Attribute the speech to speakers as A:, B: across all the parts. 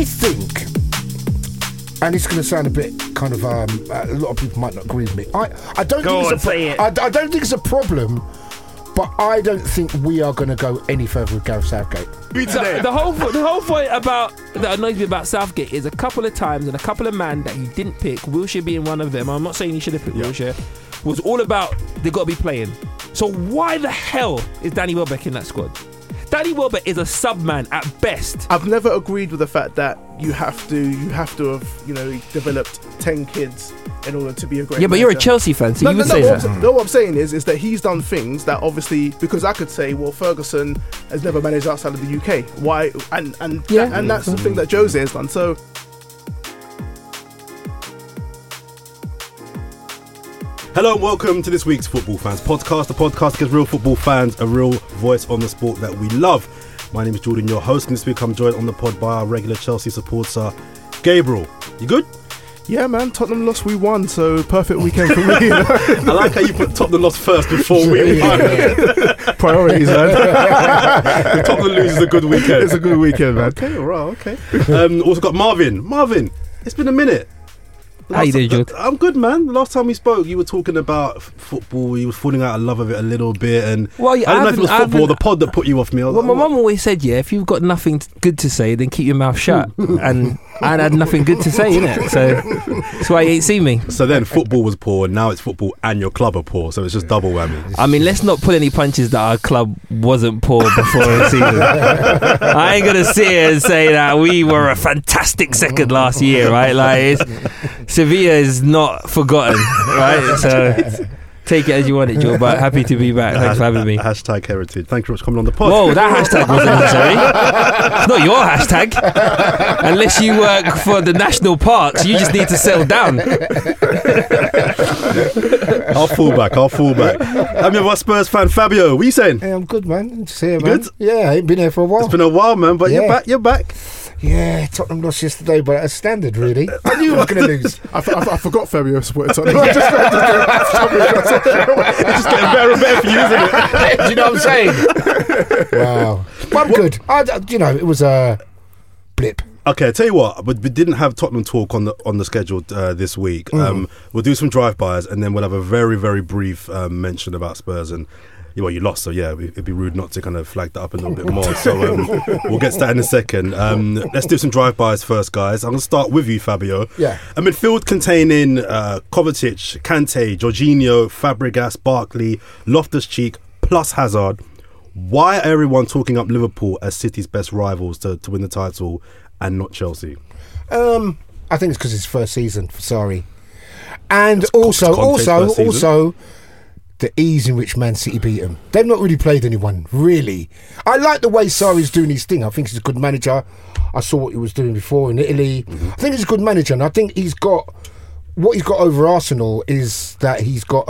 A: think, and it's going to sound a bit kind of, a lot of people might not agree with me. I don't think it's a problem, but I don't think we are going to go any further with Gareth Southgate.
B: The whole point that annoys me about Southgate is a couple of times and a couple of men that he didn't pick, Wilshere being one of them. I'm not saying he should have picked Wilshere. Was all about they got to be playing. So why the hell is Danny Welbeck in that squad? Danny Welbeck is a sub-man at best.
C: I've never agreed with the fact that you have to have, developed 10 kids in order to be a great manager.
B: But you're a Chelsea fan, so you would say that.
C: What I'm saying is that he's done things that obviously, because I could say, well, Ferguson has never managed outside of the UK. Why? And that's the thing that Jose has done. So.
D: Hello and welcome to this week's Football Fans Podcast. The podcast gives real football fans a real voice on the sport that we love. My name is Jordan, your host, and this week I'm joined on the pod by our regular Chelsea supporter, Gabriel. You good?
C: Yeah, man. Tottenham lost, we won, so perfect weekend for me.
D: I like how you put Tottenham lost first before we won.
C: Priorities, man.
D: If Tottenham loses, a good weekend.
C: It's a good weekend, man.
D: Okay, all right, okay. Also got Marvin. Marvin, it's been a minute.
B: How you doing, Jude?
D: I'm good, man. The last time we spoke, you were talking about football. You were falling out of love of it a little bit, and I don't know if it was football or the pod that put you off me.
B: Well, my mum always said, if you've got nothing good to say, then keep your mouth shut. And I had nothing good to say, innit? So that's why you ain't seen me.
D: So then football was poor, and now it's football and your club are poor, so it's just double whammy.
B: I mean, let's not pull any punches that our club wasn't poor before the season. I ain't gonna sit here and say that we were a fantastic second last year, right? Like, Sevilla is not forgotten, right? So take it as you want it, Joe, but happy to be back. Thanks for having me.
D: Hashtag heritage. Thank you very much for coming on the pod.
B: Whoa, that hashtag wasn't necessary. It's not your hashtag. Unless you work for the national parks, you just need to settle down.
D: I'll fall back. I'm your Spurs fan, Fabio. What are you saying?
A: Hey, I'm good, man. Just here, man.
D: Good?
A: Yeah, I ain't been here for a while.
D: It's been a while, man, but you're back.
A: Yeah, Tottenham lost yesterday, but at a standard, really. I knew I was going to lose.
C: I forgot Fabio supported Tottenham.
D: It's just getting better and better for you, isn't it?
A: Do you know what I'm saying? Wow. But I'm good. It was a blip.
D: Okay, I tell you what, we didn't have Tottenham talk on the schedule this week. We'll do some drive-bys, and then we'll have a very, very brief mention about Spurs and. Well, you lost, so it'd be rude not to kind of flag that up a little bit more. So we'll get to that in a second. Let's do some drive-bys first, guys. I'm going to start with you, Fabio.
A: Yeah.
D: A midfield containing Kovacic, Kante, Jorginho, Fabregas, Barkley, Loftus-Cheek, plus Hazard. Why are everyone talking up Liverpool as City's best rivals to win the title and not Chelsea?
A: I think it's because it's first season for Sarri. And also the ease in which Man City beat them. They've not really played anyone, really. I like the way Sarri's doing his thing. I think he's a good manager. I saw what he was doing before in Italy. I think he's a good manager, and I think what he's got over Arsenal is that he's got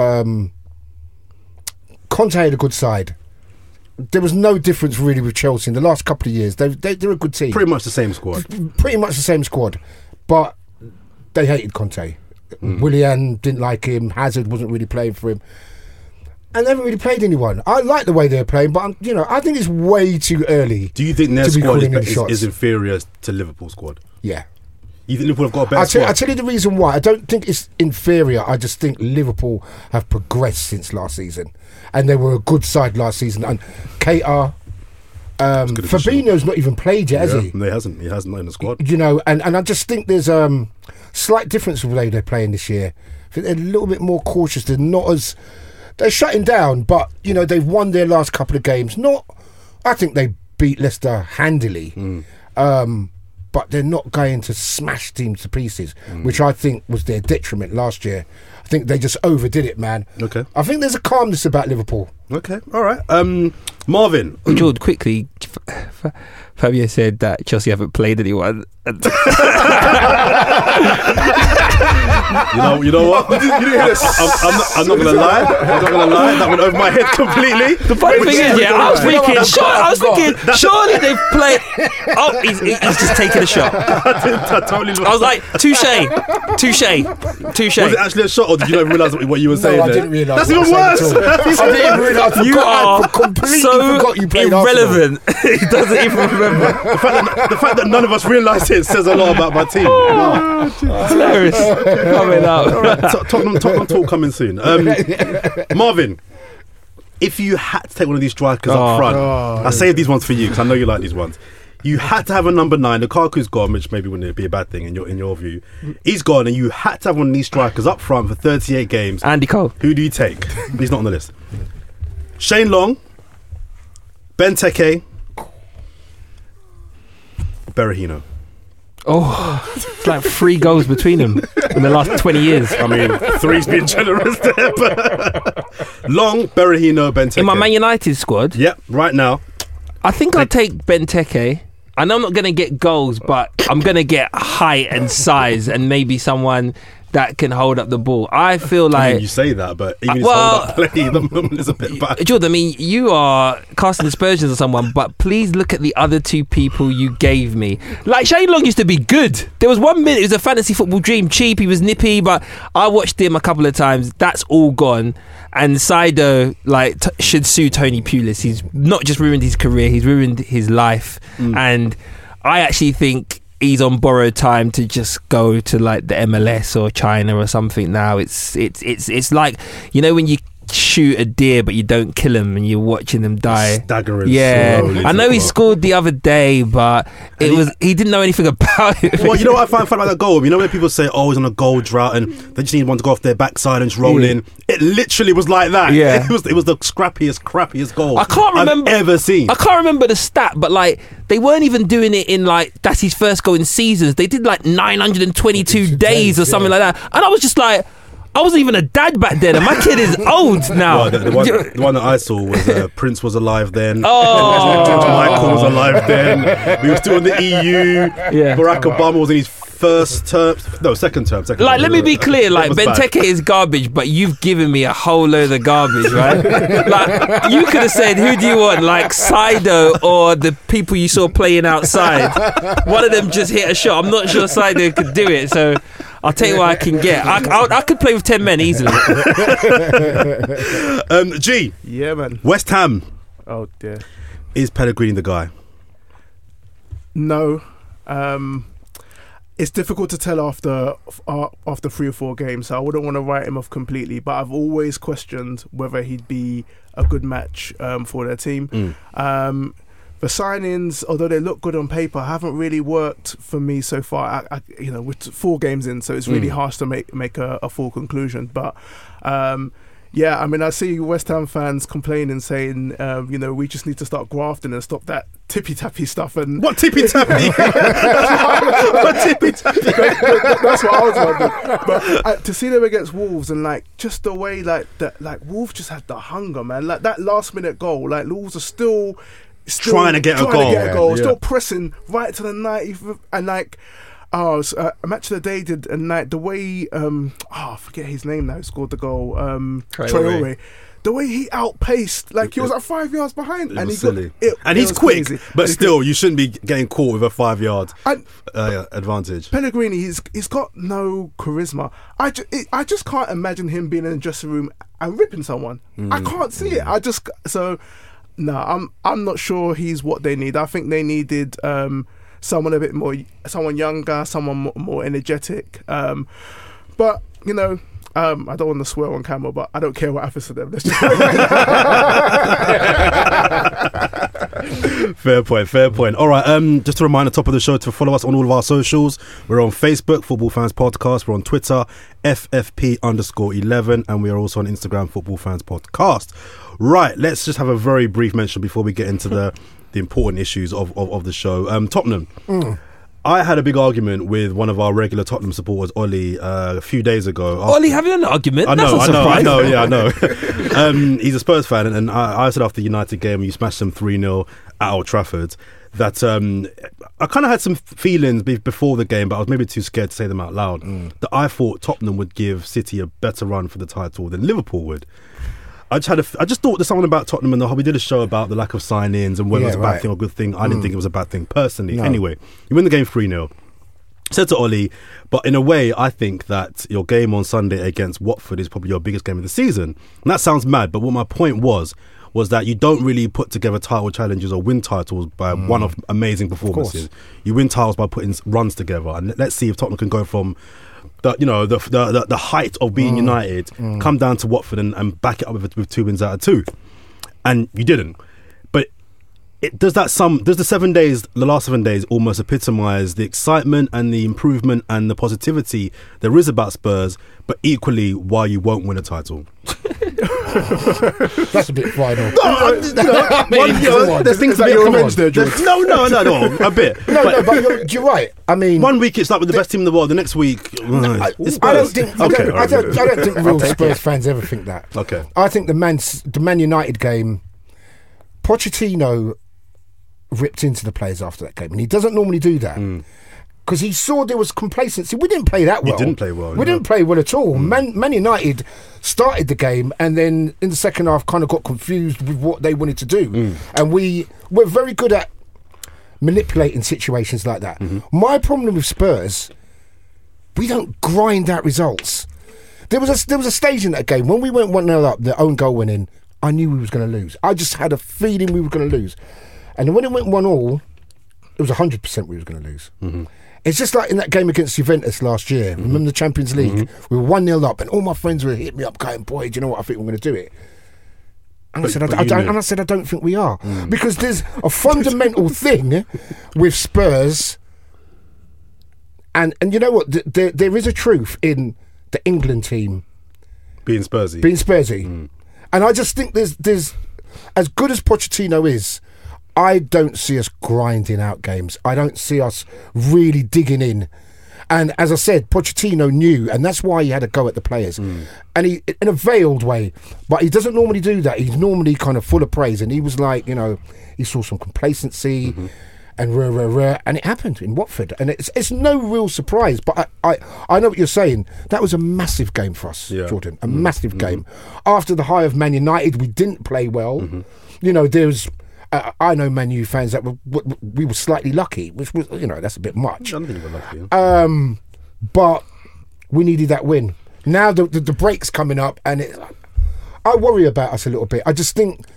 A: Conte had a good side. There was no difference really with Chelsea in the last couple of years. They're a good team.
D: Pretty much the same squad. But they hated Conte. Willian didn't like him. Hazard wasn't really playing for him. And they haven't really played anyone. I like the way they're playing, but I think it's way too early. Do you think their squad is inferior to Liverpool's squad?
A: Yeah.
D: You think Liverpool have got a better squad?
A: I'll tell you the reason why. I don't think it's inferior. I just think Liverpool have progressed since last season. And they were a good side last season. And Keita, Fabinho's not even played yet, has he?
D: He hasn't. He hasn't in the squad.
A: And I just think there's slight difference with the way they're playing this year. I think they're a little bit more cautious. They're not as... They're shutting down, but, they've won their last couple of games. I think they beat Leicester handily. But they're not going to smash teams to pieces, which I think was their detriment last year. I think they just overdid it, man.
D: Okay.
A: I think there's a calmness about Liverpool.
D: Okay, all right. Marvin.
B: George, quickly, Fabio said that Chelsea haven't played anyone.
D: You know what? I'm not gonna lie. That went over my head completely.
B: The funny thing is, I was thinking, surely they've played. Oh, he's just taking a shot. I was like, touche.
D: Was it actually a shot, or did you not realise what you were saying?
A: I didn't realise.
D: That's even worse.
A: I didn't realise.
B: You are
A: completely
B: so
A: forgot you played
B: irrelevant. He doesn't even remember.
D: The fact that none of us realised it says a lot about my team.
B: Hilarious. Coming out.
D: All right, Tottenham talk coming soon. Marvin, if you had to take one of these strikers up front, I saved these ones for you because I know you like these ones. You had to have a number 9. Lukaku's gone, which maybe wouldn't be a bad thing in your view. He's gone, and you had to have one of these strikers up front for 38 games.
B: Andy Cole.
D: Who do you take? He's not on the list. Shane Long, Benteke, Berahino.
B: Oh, it's like 3 goals between them in the last 20 years.
D: I mean, 3's been generous there. But Long, Berahino, Benteke.
B: In my Man United squad?
D: Yep, right now.
B: I think I'll take Benteke. I know I'm not going to get goals, but I'm going to get height and size and maybe someone that can hold up the ball. I feel like...
D: I mean, you say that, but even his hold-up play at the moment is a bit bad.
B: Jordan, I mean, you are casting aspersions on someone, but please look at the other 2 people you gave me. Like, Shane Long used to be good. There was 1 minute, it was a fantasy football dream, cheap, he was nippy, but I watched him a couple of times. That's all gone. And Saido should sue Tony Pulis. He's not just ruined his career, he's ruined his life. And I actually think he's on borrowed time to just go to like the MLS or China or something now. It's like, you know, when you shoot a deer but you don't kill him and you're watching them die.
D: Staggering.
B: Yeah, I know he scored the other day, but he didn't know anything about it.
D: Well, you know what I find fun about that goal? You know when people say, "Oh, he's on a goal drought," and they just need one to go off their backside and just roll in. It literally was like that.
B: Yeah,
D: it was the crappiest goal
B: I've
D: ever seen.
B: I can't remember the stat, but like they weren't even doing it in like that's his first goal in seasons. They did like 922 days or something like that, and I was just like, I wasn't even a dad back then, and my kid is old now.
D: Well, the one that I saw was Prince was alive then.
B: Oh,
D: George Michael was alive then. We were still in the EU.
B: Yeah.
D: Barack Obama was in his second term.
B: Like, let me be clear. Like, Benteke is garbage, but you've given me a whole load of garbage, right? Like, you could have said, who do you want? Like, Saido or the people you saw playing outside. One of them just hit a shot. I'm not sure Saido could do it, so I'll tell you what I can get. I could play with 10 men easily.
D: G.
C: Yeah, man.
D: West Ham.
C: Oh, dear.
D: Is Pellegrini the guy?
C: No. It's difficult to tell after 3 or 4 games, so I wouldn't want to write him off completely, but I've always questioned whether he'd be a good match for their team. The signings, although they look good on paper, haven't really worked for me so far. We're 4 games in, so it's really harsh to make a full conclusion. But yeah, I mean, I see West Ham fans complaining, saying, we just need to start grafting and stop that tippy-tappy stuff. And
D: what tippy-tappy? What tippy-tappy?
C: That's what I was wondering. But to see them against Wolves and just the way Wolves just had the hunger, man. Like that last-minute goal, Wolves are still
D: trying to get a goal.
C: Still pressing right to the 90th, and a match of the day did a night the way I forget his name now, who scored the goal, Traore. The way he outpaced, he was 5 yards behind, and he
D: silly.
C: And
D: he's quick,
C: crazy.
D: but still, you shouldn't be getting caught with a 5 yard advantage.
C: Pellegrini, he's got no charisma. I just can't imagine him being in the dressing room and ripping someone. I can't see it. No, I'm not sure he's what they need. I think they needed someone a bit more, someone younger, someone more energetic. But I don't want to swear on camera, but I don't care what happens to them. Let's just
D: Fair point. All right, just a reminder, top of the show, to follow us on all of our socials. We're on Facebook, Football Fans Podcast. We're on Twitter, FFP_11, and we are also on Instagram, Football Fans Podcast. Right, let's just have a very brief mention before we get into the important issues of the show. Tottenham. I had a big argument with one of our regular Tottenham supporters, Ollie, a few days ago.
B: Ollie having an argument?
D: I know. He's a Spurs fan, and I said after the United game, when you smashed them 3-0 at Old Trafford, that I kind of had some feelings before the game, but I was maybe too scared to say them out loud, that I thought Tottenham would give City a better run for the title than Liverpool would. I just thought there's something about Tottenham, and we did a show about the lack of sign-ins and whether it's a bad thing or a good thing. I didn't think it was a bad thing personally. No. Anyway, you win the game 3-0. Said to Ollie, but in a way, I think that your game on Sunday against Watford is probably your biggest game of the season. And that sounds mad, but what my point was that you don't really put together title challenges or win titles by one-off amazing performances. You win titles by putting runs together. And let's see if Tottenham can go from the height of being United, come down to Watford and back it up with 2 wins out of 2. And you didn't. But does the last 7 days almost epitomise the excitement and the improvement and the positivity there is about Spurs, but equally why you won't win a title?
A: That's a bit final.
C: There's things that you're revenge there, George.
D: No, a bit.
A: But you're right. I mean,
D: 1 week it's like with the best team in the world. The next week, it's Spurs.
A: I don't think real Spurs fans ever think that.
D: Okay.
A: I think the Man United game, Pochettino ripped into the players after that game, and he doesn't normally do that. Because he saw there was complacency. We didn't play that well.
D: We didn't play well.
A: We didn't play well at all. Man United started the game and then in the second half kind of got confused with what they wanted to do. And we're very good at manipulating situations like that. My problem with Spurs, we don't grind out results. There was a stage in that game when we went 1-0 up, the own goal went in, I knew we was going to lose. I just had a feeling we were going to lose. And then when it went 1-1, it was 100% we was going to lose. It's just like in that game against Juventus last year. Remember the Champions League? We were 1-0 up, and all my friends were hitting me up, going, "Boy, do you know what? I think we're going to do it." And I said, "I don't think we are," because there's a fundamental thing with Spurs, and you know what? There is a truth in the England team
D: being Spursy,
A: and I just think there's as good as Pochettino is. I don't see us grinding out games. I don't see us really digging in. And as I said, Pochettino knew, and that's why he had a go at the players. And he, in a veiled way, but he doesn't normally do that. He's normally kind of full of praise. And he was like, he saw some complacency and and it happened in Watford. And it's no real surprise, but I know what you're saying. That was a massive game for us, Jordan. A massive game. After the high of Man United, we didn't play well. There's... I know Man U fans that we were slightly lucky, which was, that's a bit much.
D: I don't think we're lucky.
A: But we needed that win. Now the break's coming up, and I worry about us a little bit. I just think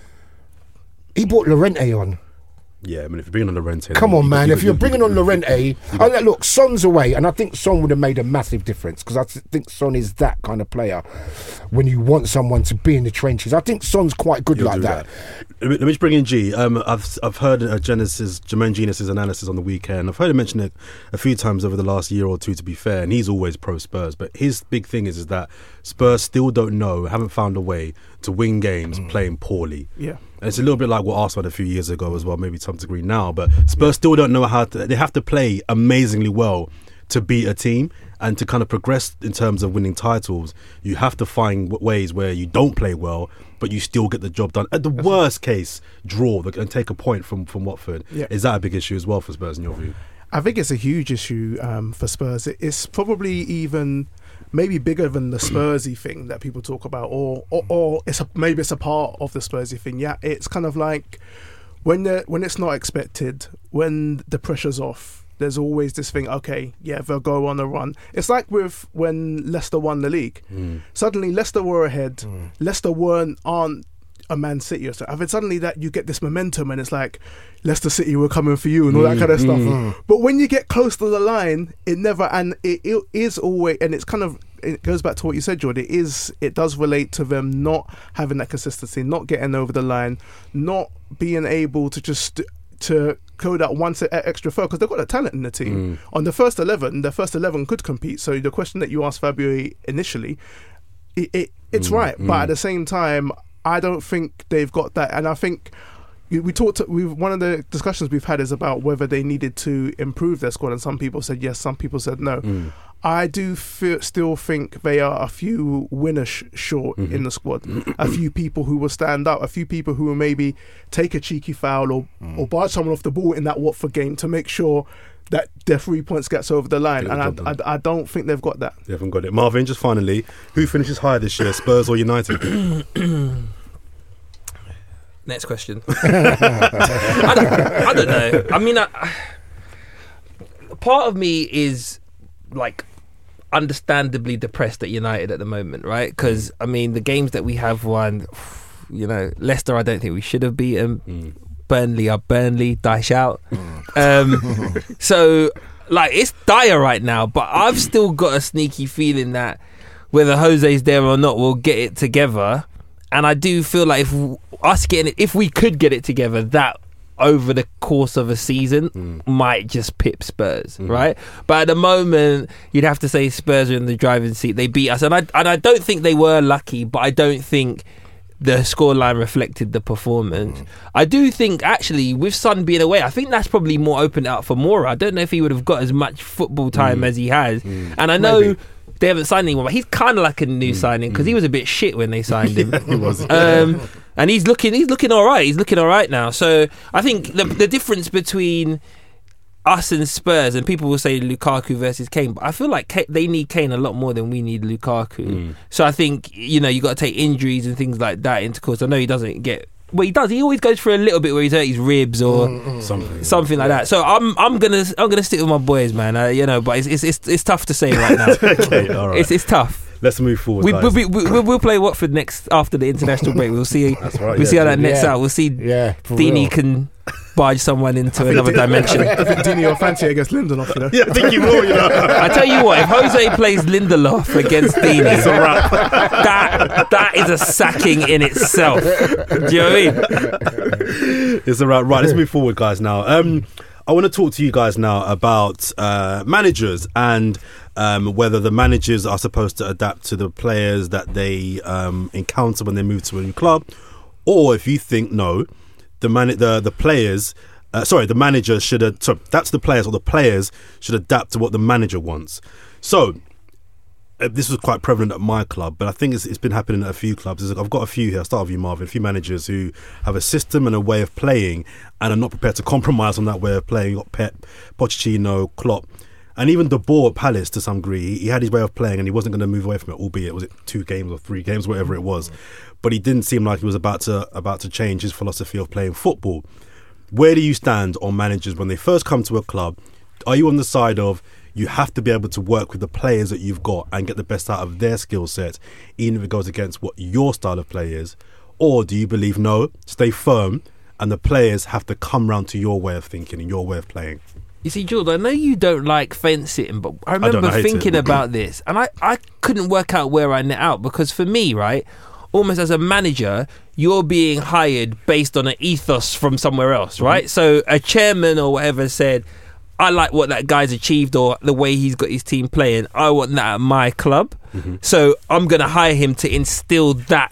A: he brought Llorente on.
D: Yeah, I mean, if you're bringing on Llorente...
A: Come on, man. If you're bringing on Llorente... Look, Son's away, and I think Son would have made a massive difference, because I think Son is that kind of player when you want someone to be in the trenches. I think Son's quite good like that.
D: Let me just bring in G. I've heard Jermaine Genius's analysis on the weekend. I've heard him mention it a few times over the last year or two, to be fair, and he's always pro-Spurs. But his big thing is that Spurs still don't know, haven't found a way to win games playing poorly.
C: Yeah.
D: And it's a little bit like what Arsenal had a few years ago as well, maybe to some degree now. But Spurs still don't know how to... They have to play amazingly well to beat a team, and to kind of progress in terms of winning titles. You have to find ways where you don't play well, but you still get the job done. At the worst case, draw and take a point from Watford. Yeah. Is that a big issue as well for Spurs in your view?
C: I think it's a huge issue for Spurs. It's probably even... maybe bigger than the Spursy thing that people talk about, or maybe it's a part of the Spursy thing. Yeah, it's kind of like when it's not expected, when the pressure's off, there's always this thing. Okay, yeah, they'll go on a run. It's like with when Leicester won the league. Suddenly, Leicester were ahead. Leicester aren't a Man City or so. I mean, suddenly that you get this momentum, and it's like Leicester City were coming for you and all that kind of stuff. But when you get close to the line, it never, and it is always, and it's kind of, it goes back to what you said, George. It does relate to them not having that consistency, not getting over the line, not being able to just to go that one extra throw, because they've got the talent in the team. On the first 11 could compete. So the question that you asked Fabio initially, it's right, but at the same time, I don't think they've got that. And I think one of the discussions we've had is about whether they needed to improve their squad, and some people said yes, some people said no. I do still think they are a few winners short in the squad. A few people who will stand up, a few people who will maybe take a cheeky foul or barge someone off the ball in that Watford game to make sure that their 3 points gets over the line. And I don't think they've got that.
D: They haven't got it. Marvin, just finally, who finishes higher this year, Spurs or United?
B: Next question. I don't know. I mean, part of me is like understandably depressed at United at the moment, right? Because I mean, the games that we have won, you know, Leicester, I don't think we should have beaten. Burnley are Burnley, dash out. So like, it's dire right now, but I've still got a sneaky feeling that whether Jose's there or not, we'll get it together. And I do feel like if we could get it together, that over the course of a season might just pip Spurs, right? But at the moment, you'd have to say Spurs are in the driving seat. They beat us, and I don't think they were lucky, but I don't think the scoreline reflected the performance. I do think, actually, with Son being away, I think that's probably more opened out for Moura. I don't know if he would have got as much football time as he has. And I know... Maybe. They haven't signed anyone, but he's kind of like a new signing because he was a bit shit when they signed him.
D: He was.
B: And he's looking all right. He's looking all right now. So I think the difference between us and Spurs, and people will say Lukaku versus Kane, but I feel like they need Kane a lot more than we need Lukaku. So I think, you know, you got to take injuries and things like that into course. I know he doesn't get. Well, he does. He always goes for a little bit where he's hurt his ribs or something like that. So I'm gonna stick with my boys, man. You know, but it's tough to say right now.
D: Okay, all right.
B: It's tough.
D: Let's move forward.
B: We'll play Watford next after the international break. We'll see.
D: That's right,
B: We'll see how that nets out. We'll see. Dini can barge someone into another dimension.
C: I think Dini will fancy it against Lindelof, you know?
D: Yeah, I think he will, you know.
B: I tell you what, if Jose plays Lindelof against Dini, it's a wrap. That is a sacking in itself. Do you know what I mean?
D: It's a wrap. Right, let's move forward, guys, now. I want to talk to you guys now about managers and whether the managers are supposed to adapt to the players that they encounter when they move to a new club, or if you think no, the manager should. That's the players, or the players should adapt to what the manager wants. So this was quite prevalent at my club, but I think it's been happening at a few clubs. I've got a few here. I'll start with you, Marvin. A few managers who have a system and a way of playing and are not prepared to compromise on that way of playing. You've got Pep, Pochettino, Klopp, and even De Boer at Palace to some degree. He had his way of playing and he wasn't going to move away from it, albeit was it 2 games or 3 games, whatever it was. But he didn't seem like he was about to change his philosophy of playing football. Where do you stand on managers when they first come to a club? Are you on the side of you have to be able to work with the players that you've got and get the best out of their skill set, even if it goes against what your style of play is? Or do you believe, no, stay firm and the players have to come round to your way of thinking and your way of playing?
B: You see, George, I know you don't like fence sitting, but I remember thinking about this and I couldn't work out where I net out, because for me, right, almost as a manager, you're being hired based on an ethos from somewhere else, right? So a chairman or whatever said, I like what that guy's achieved or the way he's got his team playing. I want that at my club. So I'm going to hire him to instill that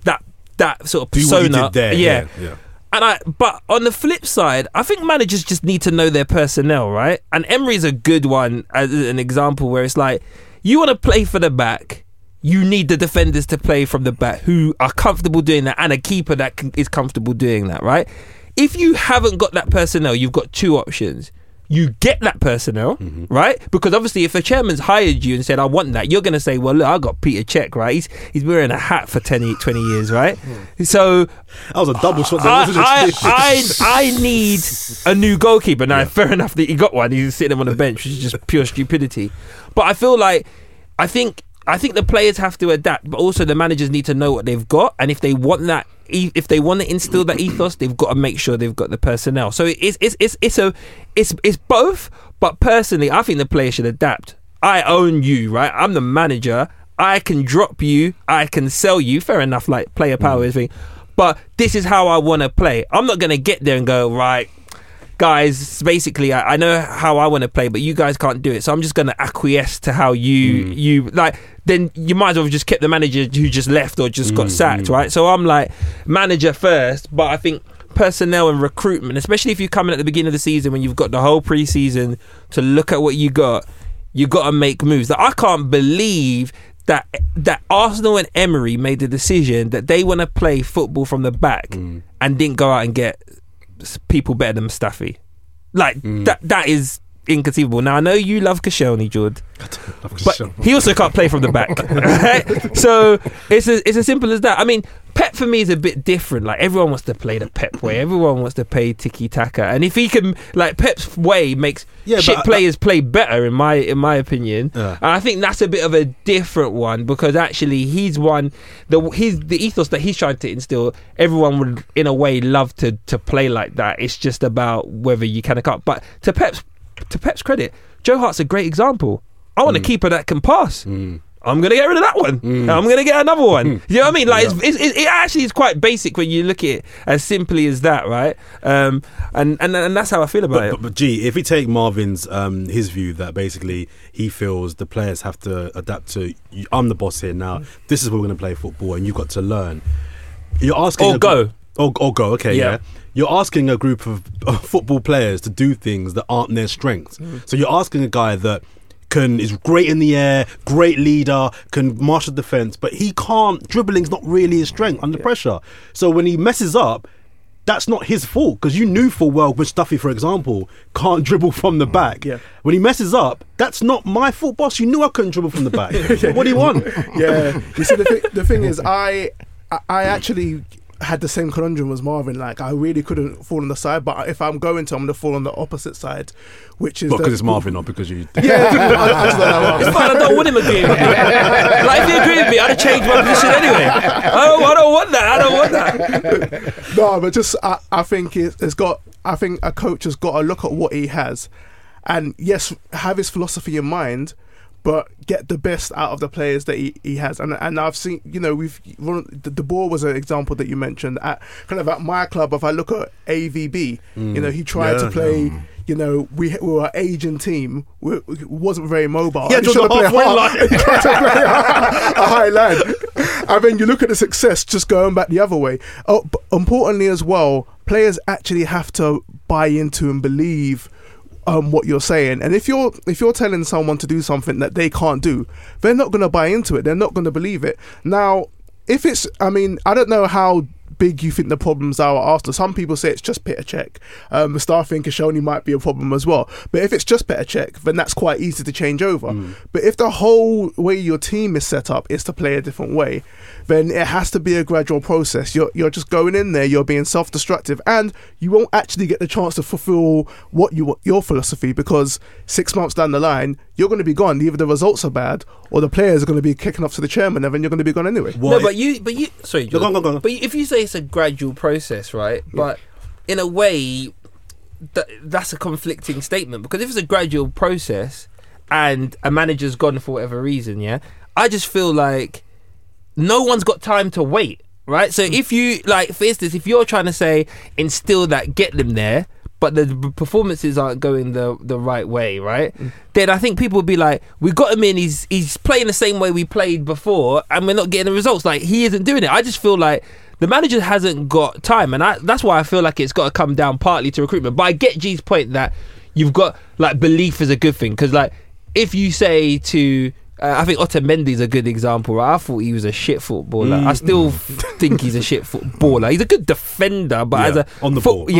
B: sort of persona.
D: Do what you did there. Yeah.
B: But on the flip side, I think managers just need to know their personnel, right? And Emery's a good one as an example where it's like, you want to play for the back, you need the defenders to play from the back who are comfortable doing that, and a keeper that is comfortable doing that, right? If you haven't got that personnel, you've got 2 options. You get that personnel, right? Because obviously if a chairman's hired you and said, I want that, you're going to say, well, look, I got Peter Cech, right? He's wearing a hat for 20 years, right? So
D: that was a double shot there, wasn't it?
B: I need a new goalkeeper. Now, fair enough that he got one. He's sitting on the bench, which is just pure stupidity. But I feel like, I think the players have to adapt, but also the managers need to know what they've got, and if they want that, if they want to instill that ethos, they've got to make sure they've got the personnel. So it's both. But personally, I think the players should adapt. I own you, right? I'm the manager. I can drop you. I can sell you. Fair enough, like player power is thing. But this is how I want to play. I'm not going to get there and go, right, guys, basically, I know how I want to play, but you guys can't do it. So I'm just going to acquiesce to how you like. Then you might as well have just kept the manager who just left or just got sacked, right? So I'm like, manager first, but I think personnel and recruitment, especially if you're coming at the beginning of the season when you've got the whole pre-season to look at what you got, you got to make moves. Like, I can't believe that Arsenal and Emery made the decision that they want to play football from the back and didn't go out and get people better than Mustafi. Like that is inconceivable. Now I know you love Koscielny, Jord, but he also can't play from the back. Right? So it's as simple as that. I mean, Pep for me is a bit different. Like, everyone wants to play the Pep way. Everyone wants to play tiki taka, and if he can, like, Pep's way makes players play better, in my opinion. And I think that's a bit of a different one, because actually he's one the ethos that he's trying to instill. Everyone would, in a way, love to play like that. It's just about whether you can or can't. But to Pep's credit, Joe Hart's a great example. I want a keeper that can pass. I'm going to get rid of that one. I'm going to get another one. You know what I mean? Like, it actually is quite basic when you look at it as simply as that, right? And that's how I feel about it.
D: But gee, if we take Marvin's his view that basically he feels the players have to adapt to, I'm the boss here now. This is where we're going to play football, and you've got to learn. You're asking
B: go.
D: Or go. Okay, yeah. You're asking a group of football players to do things that aren't their strengths. So you're asking a guy that is great in the air, great leader, can marshal defence, but he can't. Dribbling's not really his strength under pressure. So when he messes up, that's not his fault, because you knew full well Mustafi, for example, can't dribble from the back. When he messes up, that's not my fault, boss. You knew I couldn't dribble from the back. What do you want?
C: You see, the thing is, I actually had the same conundrum as Marvin. Like, I really couldn't fall on the side, but if I'm going to, I'm going to fall on the opposite side, which is
D: because it's Marvin, not because you.
C: I just don't know.
B: It's fine. I don't want him agreeing with me. Like, if he agreed with me, I'd have changed my position anyway. I don't want that.
C: No, but just I think I think a coach has got to look at what he has, and yes, have his philosophy in mind, but get the best out of the players that he has. And I've seen, the ball was an example that you mentioned. At my club, if I look at AVB, he tried to play. We were an Asian team. We wasn't very mobile.
D: Yeah, tried to play
C: a high line. And then you look at the success just going back the other way. Oh, but importantly as well, players actually have to buy into and believe what you're saying. And if you're telling someone to do something that they can't do, they're not going to buy into it. They're not going to believe it. Now, I don't know how big you think the problems are at Arsenal. Some people say it's just Petr Cech. Mustafi and Koscielny might be a problem as well. But if it's just Petr Cech, then that's quite easy to change over. But if the whole way your team is set up is to play a different way, then it has to be a gradual process. You're just going in there, you're being self-destructive, and you won't actually get the chance to fulfill your philosophy, because 6 months down the line, you're going to be gone. Either the results are bad, or the players are going to be kicking off to the chairman, and then you're going to be gone anyway.
B: No, but you. Sorry, Jordan,
D: go on.
B: But if you say it's a gradual process, right? But in a way, that's a conflicting statement, because if it's a gradual process and a manager's gone for whatever reason, I just feel like no one's got time to wait, right? So if you, like, for instance, if you're trying to say instill that, get them there, but the performances aren't going the right way, right? Then I think people would be like, we got him in, he's playing the same way we played before, and we're not getting the results. Like, he isn't doing it. I just feel like the manager hasn't got time, and that's why I feel like it's got to come down partly to recruitment. But I get G's point that you've got, like, belief is a good thing, because, like, if you say to I think Otamendi's a good example, right? I thought he was a shit footballer. I still think he's a shit footballer. He's a good defender, but as a
D: on the ball,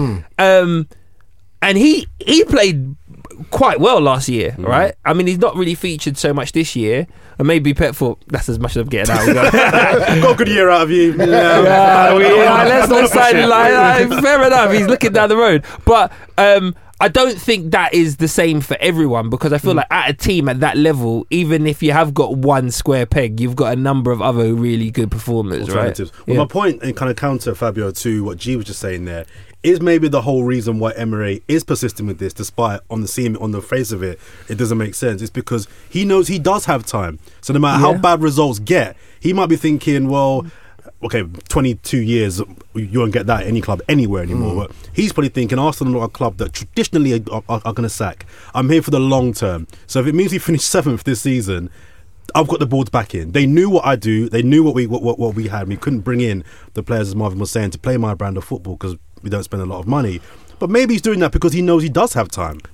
B: and he played quite well last year, right? I mean, he's not really featured so much this year, and maybe Pep thought that's as much as I'm getting out.
D: Got a good year out of you.
B: Let's not say like fair enough. He's looking down the road, but I don't think that is the same for everyone, because I feel like at a team at that level, even if you have got one square peg, you've got a number of other really good performers, right?
D: Well, my point, and kind of counter, Fabio, to what G was just saying there, is maybe the whole reason why Emery is persisting with this, despite on the face of it, it doesn't make sense. It's because he knows he does have time. So no matter how bad results get, he might be thinking, well, okay, 22 years, you won't get that at any club anywhere anymore. But he's probably thinking, Arsenal are a club that traditionally are going to sack. I'm here for the long term. So if it means we finish 7th this season, I've got the boards back in. They knew what I do. They knew what we had. We couldn't bring in the players, as Marvin was saying, to play my brand of football because we don't spend a lot of money. But maybe he's doing that because he knows he does have time.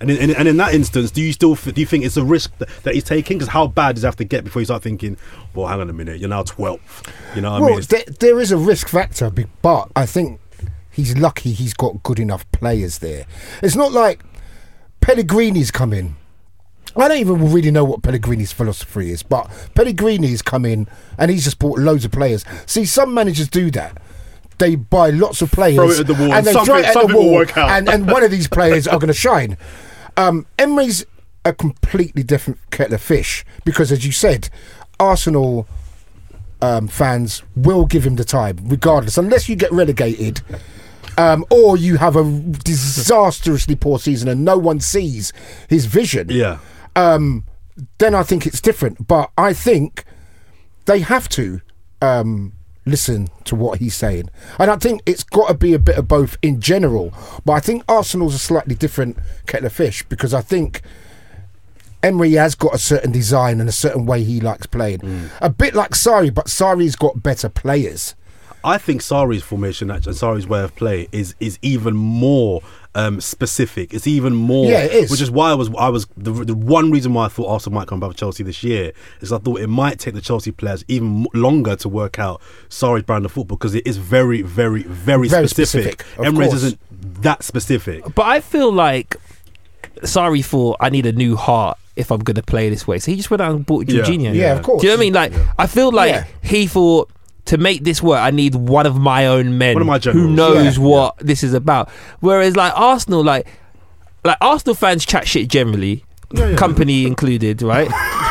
D: And in that instance, do you think it's a risk that he's taking? Because how bad does it have to get before you start thinking, well, hang on a minute, you're now 12th. You know what I mean?
A: There is a risk factor, but I think he's lucky he's got good enough players there. It's not like Pellegrini's come in. I don't even really know what Pellegrini's philosophy is, but Pellegrini's come in and he's just bought loads of players. See, some managers do that. They buy lots of players,
D: throw it at the wall,
A: and they throw it at the
D: will
A: wall,
D: work out.
A: and one of these players are going to shine. Emery's a completely different kettle of fish because, as you said, Arsenal fans will give him the time, regardless, unless you get relegated. Or you have a disastrously poor season and no one sees his vision.
D: Yeah.
A: Then I think it's different. But I think they have to listen to what he's saying. And I think it's got to be a bit of both in general. But I think Arsenal's a slightly different kettle of fish because I think Emery has got a certain design and a certain way he likes playing. A bit like Sarri, but Sarri's got better players.
D: I think Sarri's formation and Sarri's way of play is even more specific. It's even more,
A: yeah, it is.
D: Which is why I was the one reason why I thought Arsenal might come above Chelsea this year is I thought it might take the Chelsea players even longer to work out Sarri's brand of football because it is very, very, very specific. Emirates isn't that specific.
B: But I feel like Sarri thought I need a new heart if I'm going to play this way, so he just went out and bought Jorginho.
A: Yeah, of course.
B: Do you know what I mean? Like, I feel like he thought, to make this work, I need one of my own men who knows what this is about. Whereas, like Arsenal, like Arsenal fans chat shit generally, company included, right?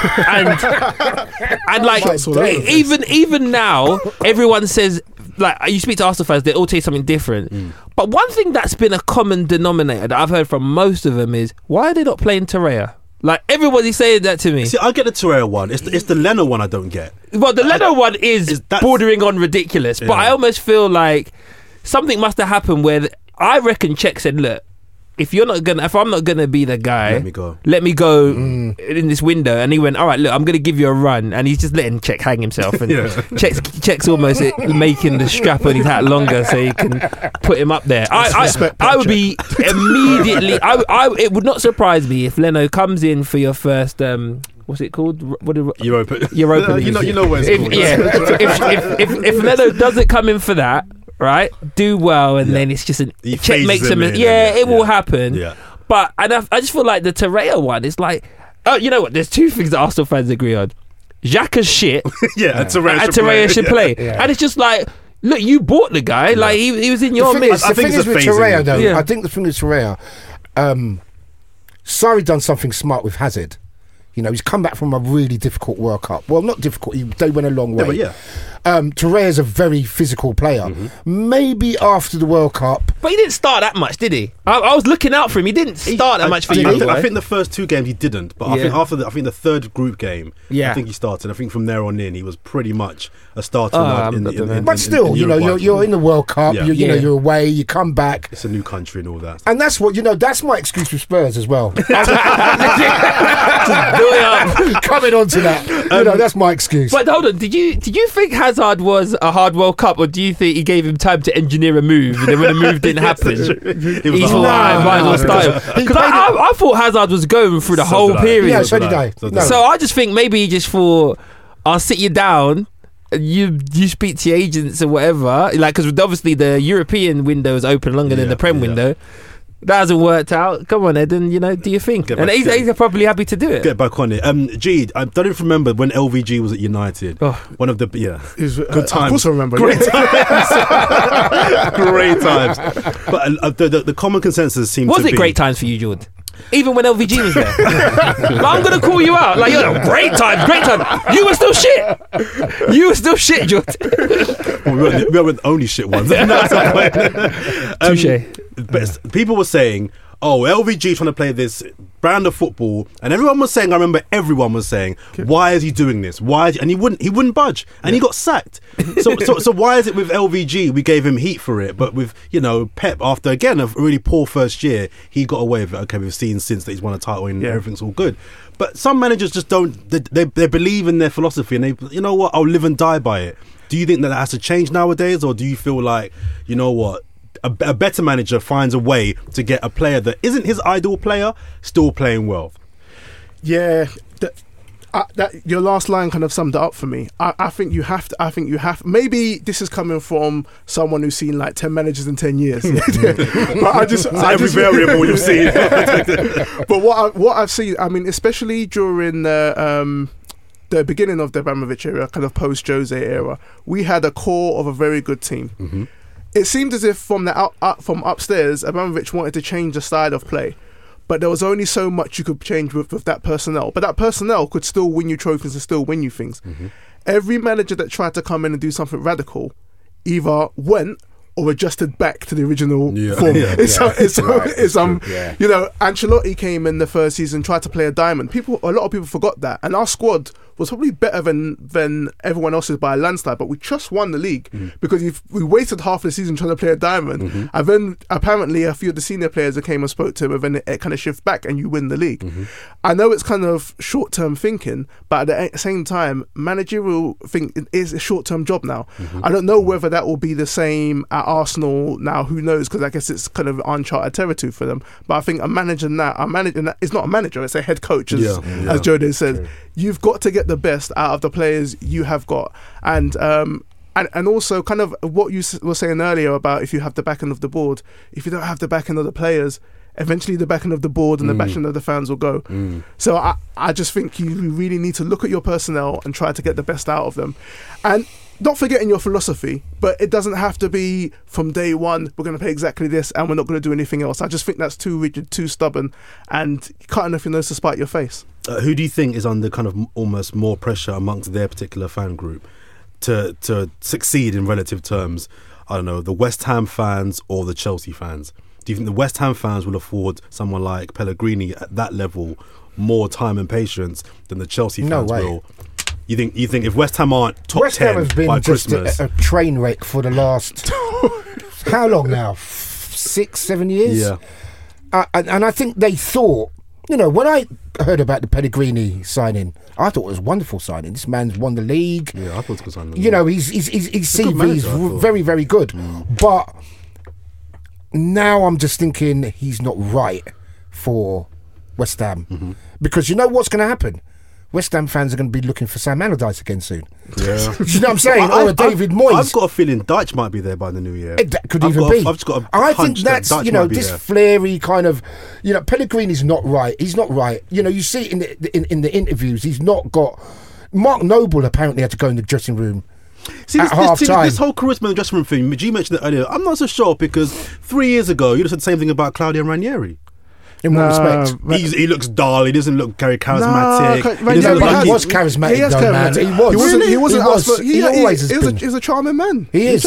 B: and like even now, everyone says, like, you speak to Arsenal fans, they all tell you something different. But one thing that's been a common denominator that I've heard from most of them is, why are they not playing Torreira? Like, everybody's saying that to me.
D: See, I get the Torreira one. It's the Leno one I don't get.
B: Well, the Leno one is bordering on ridiculous. But I almost feel like something must have happened where I reckon Czech said, look, if I'm not gonna be the guy, let me go in this window. And he went, all right, look, I'm gonna give you a run. And he's just letting Czech hang himself. And Czech's almost making the strap on his hat longer so he can put him up there. I would be immediately. It would not surprise me if Leno comes in for your first. What's it called?
D: Europa League.
C: You know what it's called.
B: If Leno doesn't come in for that. Right, do well, and then it's just Czech makes him. It will happen. Yeah. But I just feel like the Torreira one is like, oh, you know what? There's two things that Arsenal fans agree on: Xhaka's shit,
D: and Torreira
B: should play. And it's just like, look, you bought the guy. Like he was in your midst.
A: The thing is with Torreira, though. I think the thing with Torreira, Sarri done something smart with Hazard. You know, he's come back from a really difficult World Cup. Well, not difficult. They went a long way.
D: Yeah,
A: Torreira's a very physical player. Maybe after the World Cup,
B: but he didn't start that much, did he? I was looking out for him. He didn't start that much for you.
D: I think the first two games he didn't, but I think after the third group game, I think he started. I think from there on in, he was pretty much a starter.
A: But still, you know, you're in the World Cup. Yeah. You're away. You come back.
D: It's a new country and all that.
A: And that's what that's my excuse with Spurs as well. Coming on to that, that's my excuse.
B: But hold on, did you think Hazard was a hard World Cup, or do you think he gave him time to engineer a move, and then when the move didn't happen, he thought, might as well start him? Because I thought Hazard was going through the whole period.
A: Yeah, so did I.
B: So I just think maybe he just thought, I'll sit you down. You speak to your agents or whatever, like, because obviously the European window is open longer than the Prem window. That hasn't worked out. Come on, Eden, do you think? And he's probably happy to do it.
D: Get back on it. G, I don't even remember when LVG was at United. One of the good times.
C: Of course I remember.
D: Great times. Great times. But the common consensus seems to be...
B: Was it great times for you, Jordan? Even when LVG was there. I'm going to call you out. Like, great times. You were still shit. Jordan.
D: Well, we weren't the only shit ones.
B: Touche.
D: But people were saying, LVG trying to play this brand of football, and everyone was saying, why is he doing this? And he wouldn't budge, and he got sacked. So why is it with LVG we gave him heat for it, but with Pep, after again a really poor first year, he got away with it? Okay, we've seen since that he's won a title and everything's all good. But some managers just don't. They believe in their philosophy, and they, you know what, I'll live and die by it. Do you think that has to change nowadays, or do you feel like, you know what, a better manager finds a way to get a player that isn't his ideal player still playing well.
C: Yeah, that your last line kind of summed it up for me. I think you have to. Maybe this is coming from someone who's seen like 10 managers in 10 years. But
D: Every variable you've seen.
C: But what I've seen, I mean, especially during the beginning of the Abramovich era, kind of post Jose era, we had a core of a very good team.
D: Mm-hmm.
C: It seemed as if from from upstairs, Abramovich wanted to change the style of play. But there was only so much you could change with that personnel. But that personnel could still win you trophies and still win you things. Mm-hmm. Every manager that tried to come in and do something radical either went or adjusted back to the original form. You know, Ancelotti came in the first season, tried to play a diamond. A lot of people forgot that. And our squad was probably better than everyone else's by a landslide, but we just won the league because we wasted half the season trying to play a diamond, and then apparently a few of the senior players that came and spoke to him, and then it kind of shift back and you win the league. I know it's kind of short-term thinking, but at the same time, managerial thing is a short-term job now. I don't know whether that will be the same at Arsenal now. Who knows? Because I guess it's kind of uncharted territory for them. But I think a manager now is not a manager; it's a head coach, as Jode said. True. You've got to get the best out of the players you have got, and also kind of what you were saying earlier about if you have the backing of the board, if you don't have the backing of the players, eventually the backing of the board and the backing of the fans will go. So I just think you really need to look at your personnel and try to get the best out of them, and not forgetting your philosophy, but it doesn't have to be from day one, we're going to play exactly this and we're not going to do anything else. I just think that's too rigid, too stubborn, and cutting off your nose to spite your face.
D: Who do you think is under kind of almost more pressure amongst their particular fan group to succeed in relative terms? I don't know, the West Ham fans or the Chelsea fans? Do you think the West Ham fans will afford someone like Pellegrini at that level more time and patience than the Chelsea fans will? You think if West Ham aren't top
A: West
D: 10
A: Ham has been
D: by
A: just
D: Christmas,
A: a train wreck for the last how long now? 6-7 years.
D: Yeah,
A: and I think they thought, you know, when I heard about the Pellegrini signing, I thought it was a wonderful signing. This man's won the league.
D: Yeah, I thought it was a good signing.
A: You know, his CV's very, very good. But now I'm just thinking he's not right for West Ham because you know what's going to happen. West Ham fans are going to be looking for Sam Allardyce again soon.
D: Yeah.
A: You know what I'm saying? Or David Moyes.
D: I've got a feeling Dyche might be there by the new year.
A: That could even be.
D: I've just got a
A: I
D: hunch
A: think that's,
D: that Dyche
A: you know,
D: might be
A: this
D: there.
A: flary kind of, you know, Pellegrini's not right. He's not right. You know, you see it in the interviews. He's not got. Mark Noble apparently had to go in the dressing room.
D: See, this whole charisma in the dressing room thing, G mentioned it earlier. I'm not so sure because 3 years ago, you said the same thing about Claudio Ranieri.
A: In what respect?
D: He looks dull. He doesn't look very charismatic.
A: He was charismatic, though, man. He was.
C: He was a charming man.
A: He is.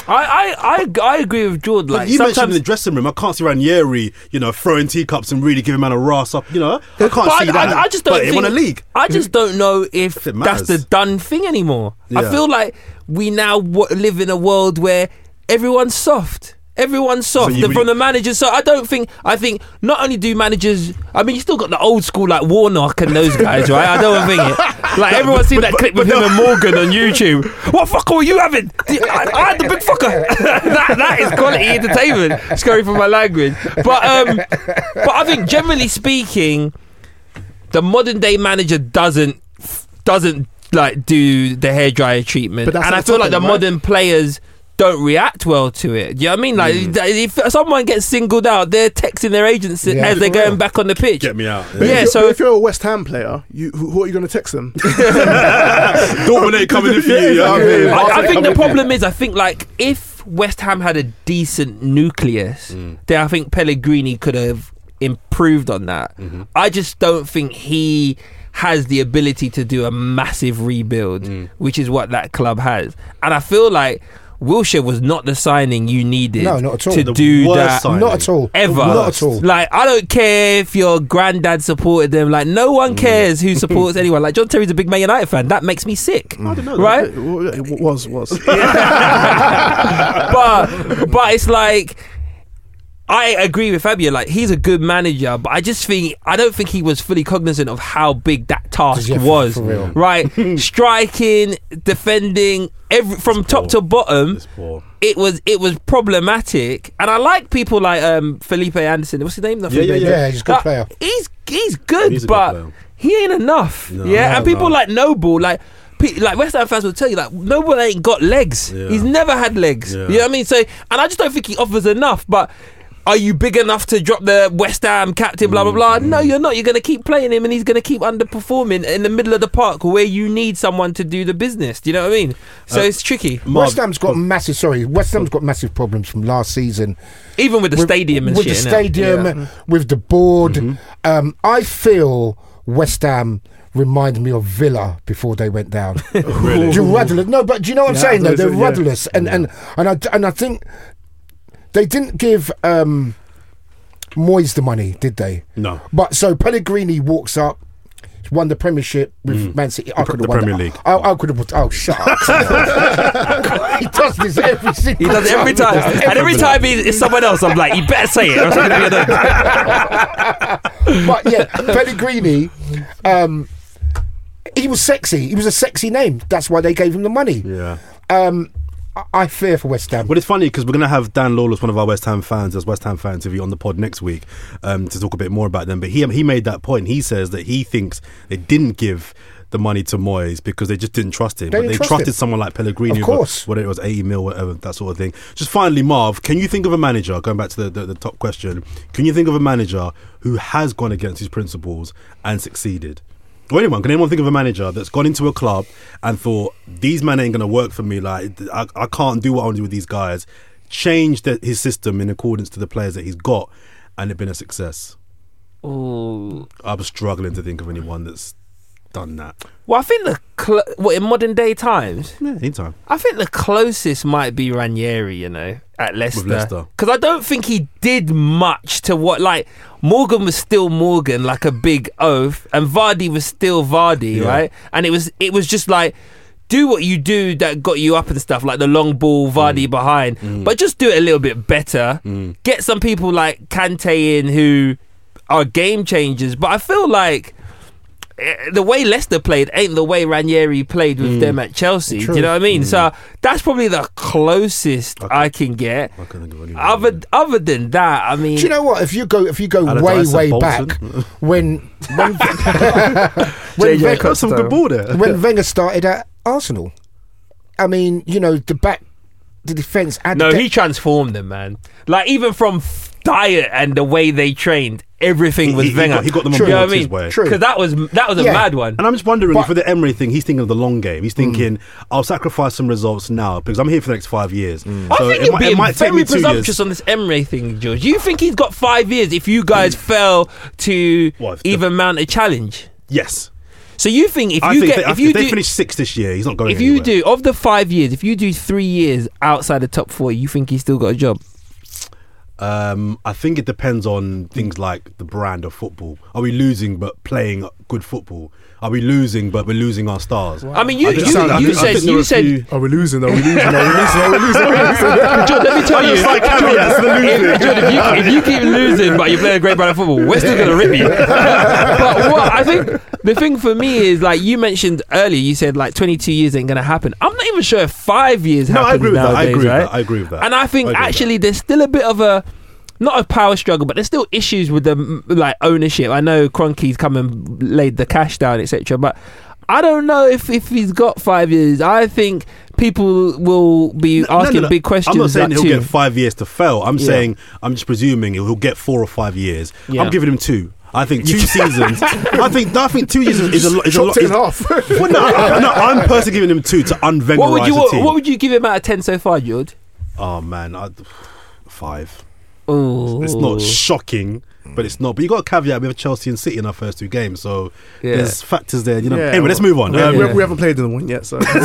B: I agree with Jordan. Like,
D: you mentioned in the dressing room, I can't see Ranieri, you know, throwing teacups and really giving man a ras up. You know, I can't see that.
B: I just don't think.
D: He won a league.
B: I just don't know if that's the done thing anymore.
D: Yeah.
B: I feel like we now live in a world where everyone's soft. Everyone's soft from the managers. So I think not only do managers, I mean, you still got the old school like Warnock and those guys, right? I don't think it. Like everyone's seen that clip with him and Morgan on YouTube. What fucker were you having? I had the big fucker. that is quality entertainment. Scary for my language. But I think generally speaking, the modern day manager doesn't like do the hairdryer treatment, and I feel like the modern players don't react well to it. You know what I mean? Like if someone gets singled out, they're texting their agents as they're going back on the pitch.
D: Get me out.
C: Yeah. So if you're a West Ham player, who are you going to text them?
D: Dortmund ain't coming in for you.
B: I think the problem is, I think like if West Ham had a decent nucleus, then I think Pellegrini could have improved on that. I just don't think he has the ability to do a massive rebuild, which is what that club has. And I feel like Wilshere was not the signing you needed to do that.
A: Not at all.
B: Ever.
A: Not at all.
B: Like, I don't care if your granddad supported them. Like, no one cares who supports anyone. Like, John Terry's a big Man United fan. That makes me sick.
C: I don't know.
B: Right?
C: It was.
B: But it's like, I agree with Fabio. Like, he's a good manager, but I don't think he was fully cognizant of how big that task was.
A: For real.
B: Right, striking, defending, from top to bottom. It was problematic, and I like people like Felipe Anderson. What's his name?
A: Yeah, he's a good player.
B: He's good, but he ain't enough. And people like Noble, like West Ham fans will tell you, like, Noble ain't got legs. He's never had legs. You know what I mean? So, and I just don't think he offers enough. But are you big enough to drop the West Ham captain, blah, blah, blah? No, you're not. You're going to keep playing him, and he's going to keep underperforming in the middle of the park where you need someone to do the business. Do you know what I mean? So it's tricky.
A: West Ham's got massive problems from last season.
B: Even with the stadium and
A: with
B: shit.
A: With the stadium, with the board. I feel West Ham remind me of Villa before they went down.
D: Really?
A: Rudderless. No, but do you know what I'm saying? Though they're rudderless, and I think they didn't give Moyes the money, did they?
D: No.
A: But so Pellegrini walks up, won the Premiership with Man City. I could have won
D: Premier League.
A: I could have. Oh, shut up! He does this every single.
B: He does it every time, and every time it's someone else, I'm like, you better say it. Or else I'm gonna be annoyed.
A: But yeah, Pellegrini. He was sexy. He was a sexy name. That's why they gave him the money.
D: Yeah.
A: I fear for West Ham.
D: Well, it's funny because we're going to have Dan Lawless, one of our West Ham fans, as West Ham Fan TV, on the pod next week to talk a bit more about them. But he made that point. He says that he thinks they didn't give the money to Moyes because they just didn't trust him. But they trusted someone like Pellegrini.
A: Of course.
D: Whether it was 80 mil, whatever, that sort of thing. Just finally, Marv, can you think of a manager, going back to the top question, can you think of a manager who has gone against his principles and succeeded? Or anyone, can anyone think of a manager that's gone into a club and thought, these men ain't going to work for me, like I can't do what I want to do with these guys, changed his system in accordance to the players that he's got, and it's been a success?
B: Ooh.
D: I was struggling to think of anyone that's done that.
B: Well, I think in modern day times,
D: Yeah, anytime.
B: I think the closest might be Ranieri, you know, at Leicester.
D: With Leicester.
B: Because I don't think he did much to what, like, Morgan was still Morgan, like a big oaf, and Vardy was still Vardy, right? And it was just like, do what you do that got you up and stuff, like the long ball, Vardy behind, but just do it a little bit better. Get some people like Kante in who are game changers, but I feel like the way Leicester played ain't the way Ranieri played with them at Chelsea.
A: True.
B: Do you know what I mean? So that's probably the closest I can get.
D: I can't think of anyone.
B: Other than that, I mean,
A: Do you know what? If you go
D: Allardyce,
A: way
D: Bolton.
A: back, when
B: JJ
D: Got some good ball there.
A: when Wenger started at Arsenal, I mean, you know, the defence.
B: no, he transformed them, man. Like, even from diet and the way they trained, everything was Wenger.
D: He got them on
A: True.
D: board
B: You know what I
D: his
B: mean?
D: way.
A: True.
B: Because that was a
A: Yeah.
B: mad one.
D: And I'm just wondering,
A: But-
D: for the Emery thing, he's thinking of the long game. He's thinking, I'll sacrifice some results now because I'm here for the next 5 years.
B: I think you're being
D: take
B: very
D: me 2
B: presumptuous
D: years.
B: on this Emre thing, George. You think he's got 5 years if you guys fell to
D: What, if
B: even mount a challenge?
D: Yes.
B: So you think if
D: I
B: you
D: think
B: get
D: they,
B: if you
D: if they
B: do
D: finish 6th this year, he's not going
B: if
D: anywhere.
B: you do of the 5 years, if you do 3 years outside the top 4, you think he's still got a job?
D: I think it depends on things like the brand of football. Are we losing but playing good football? Are we losing but we're losing our stars?
B: I mean, you
D: I think there are
B: said
D: a few-
C: Are we losing? Are we losing? Are we losing? Are we losing? Are we losing?
B: John, let me tell you,
D: caveats,
B: if you keep losing but you're playing a great brand of football, we're still going to rip you. But what I think the thing for me is, like you mentioned earlier, you said like 22 years ain't going to happen. I'm not even sure if 5 years
D: No,
B: happens
D: I agree with that.
B: nowadays,
D: I agree with
B: right?
D: that. I agree with that.
B: And I think
D: I agree with
B: actually there's still a bit of a, not a power struggle, but there's still issues with the like ownership. I know Kroenke's come and laid the cash down, etc. But I don't know if he's got 5 years. I think people will be asking big questions.
D: I'm not saying
B: like
D: he'll
B: too.
D: get 5 years to fail. I'm saying, I'm just presuming he'll get 4 or 5 years.
B: Yeah.
D: I'm giving him 2. I think 2 seasons. I think 2 years is a lot.
C: Chopped it in half.
D: Well, no, I'm personally giving him 2 to unvengerize the team.
B: What would you give him out of 10 so far, George?
D: Oh man, 5.
B: Oh,
D: It's not shocking, but it's not. But you got a caveat with Chelsea and City in our first 2 games, so there's factors there. You know.
C: Yeah,
D: Anyway, let's move on.
C: We haven't played in the one yet, so
B: Dude,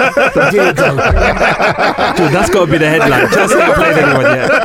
B: that's got to be the headline. Chelsea haven't played anyone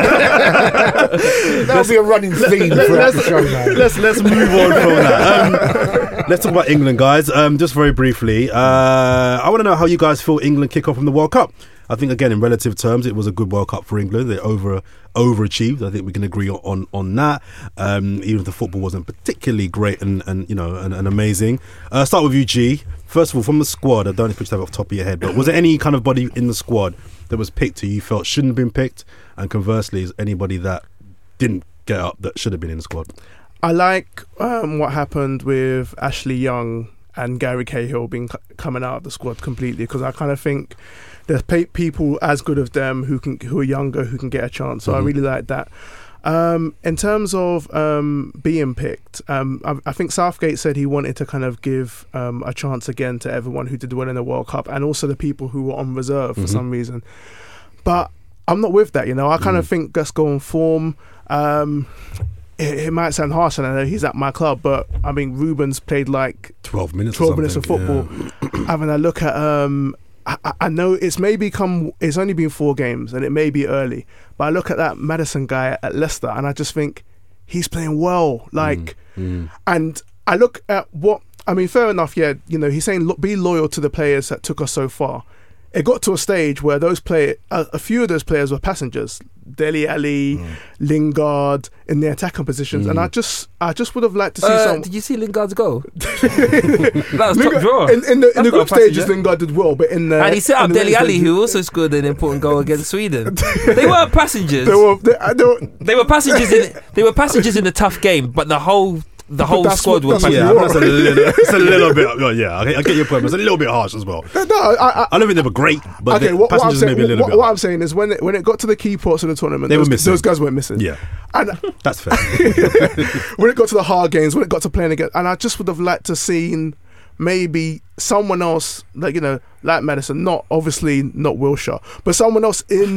B: yet.
A: That'll be a running theme throughout the show, man.
D: Let's move on from that. Let's talk about England, guys. Just very briefly, I want to know how you guys feel England kick off from the World Cup. I think again in relative terms, it was a good World Cup for England. They overachieved. I think we can agree on that. Even if the football wasn't particularly great and amazing. Start with you, G. First of all, from the squad, I don't expect you to have it off the top of your head, but was there any kind of body in the squad that was picked who you felt shouldn't have been picked? And conversely, is anybody that didn't get up that should have been in the squad?
C: I like what happened with Ashley Young and Gary Cahill coming out of the squad completely, because I kind of think there's people as good as them who are younger who can get a chance. So I really like that. In terms of being picked, I think Southgate said he wanted to kind of give a chance again to everyone who did well in the World Cup, and also the people who were on reserve for some reason. But I'm not with that, I kind of think let's go on form. It might sound harsh, and I know he's at my club, but I mean Ruben's played like
D: 12 minutes
C: of football. Having a look at I know it's only been 4 games and it may be early, but I look at that Maddison guy at Leicester and I just think he's playing well. And I look at fair enough, he's saying be loyal to the players that took us so far. It got to a stage where a few of those players were passengers. Dele Alli, Lingard in the attacking positions, and I just would have liked to see some.
B: Did you see Lingard's goal? That was top draw.
C: In the group stages, Lingard did well, but in the
B: and he set up Dele Alli, who also scored an important goal against Sweden. They weren't passengers. They were passengers. They were passengers in the tough game, but the whole squad was passengers.
D: Yeah, it's a little bit. I get your point. It's a little bit harsh as well.
C: No,
D: I don't think they were great, but passengers maybe a little bit.
C: What I'm saying is when it got to the key parts of the tournament, those guys weren't missing.
D: Yeah,
C: and
D: that's fair.
C: When it got to the hard games, when it got to playing again, and I just would have liked to seen maybe someone else, like Maddison, not Wilshere, but someone else in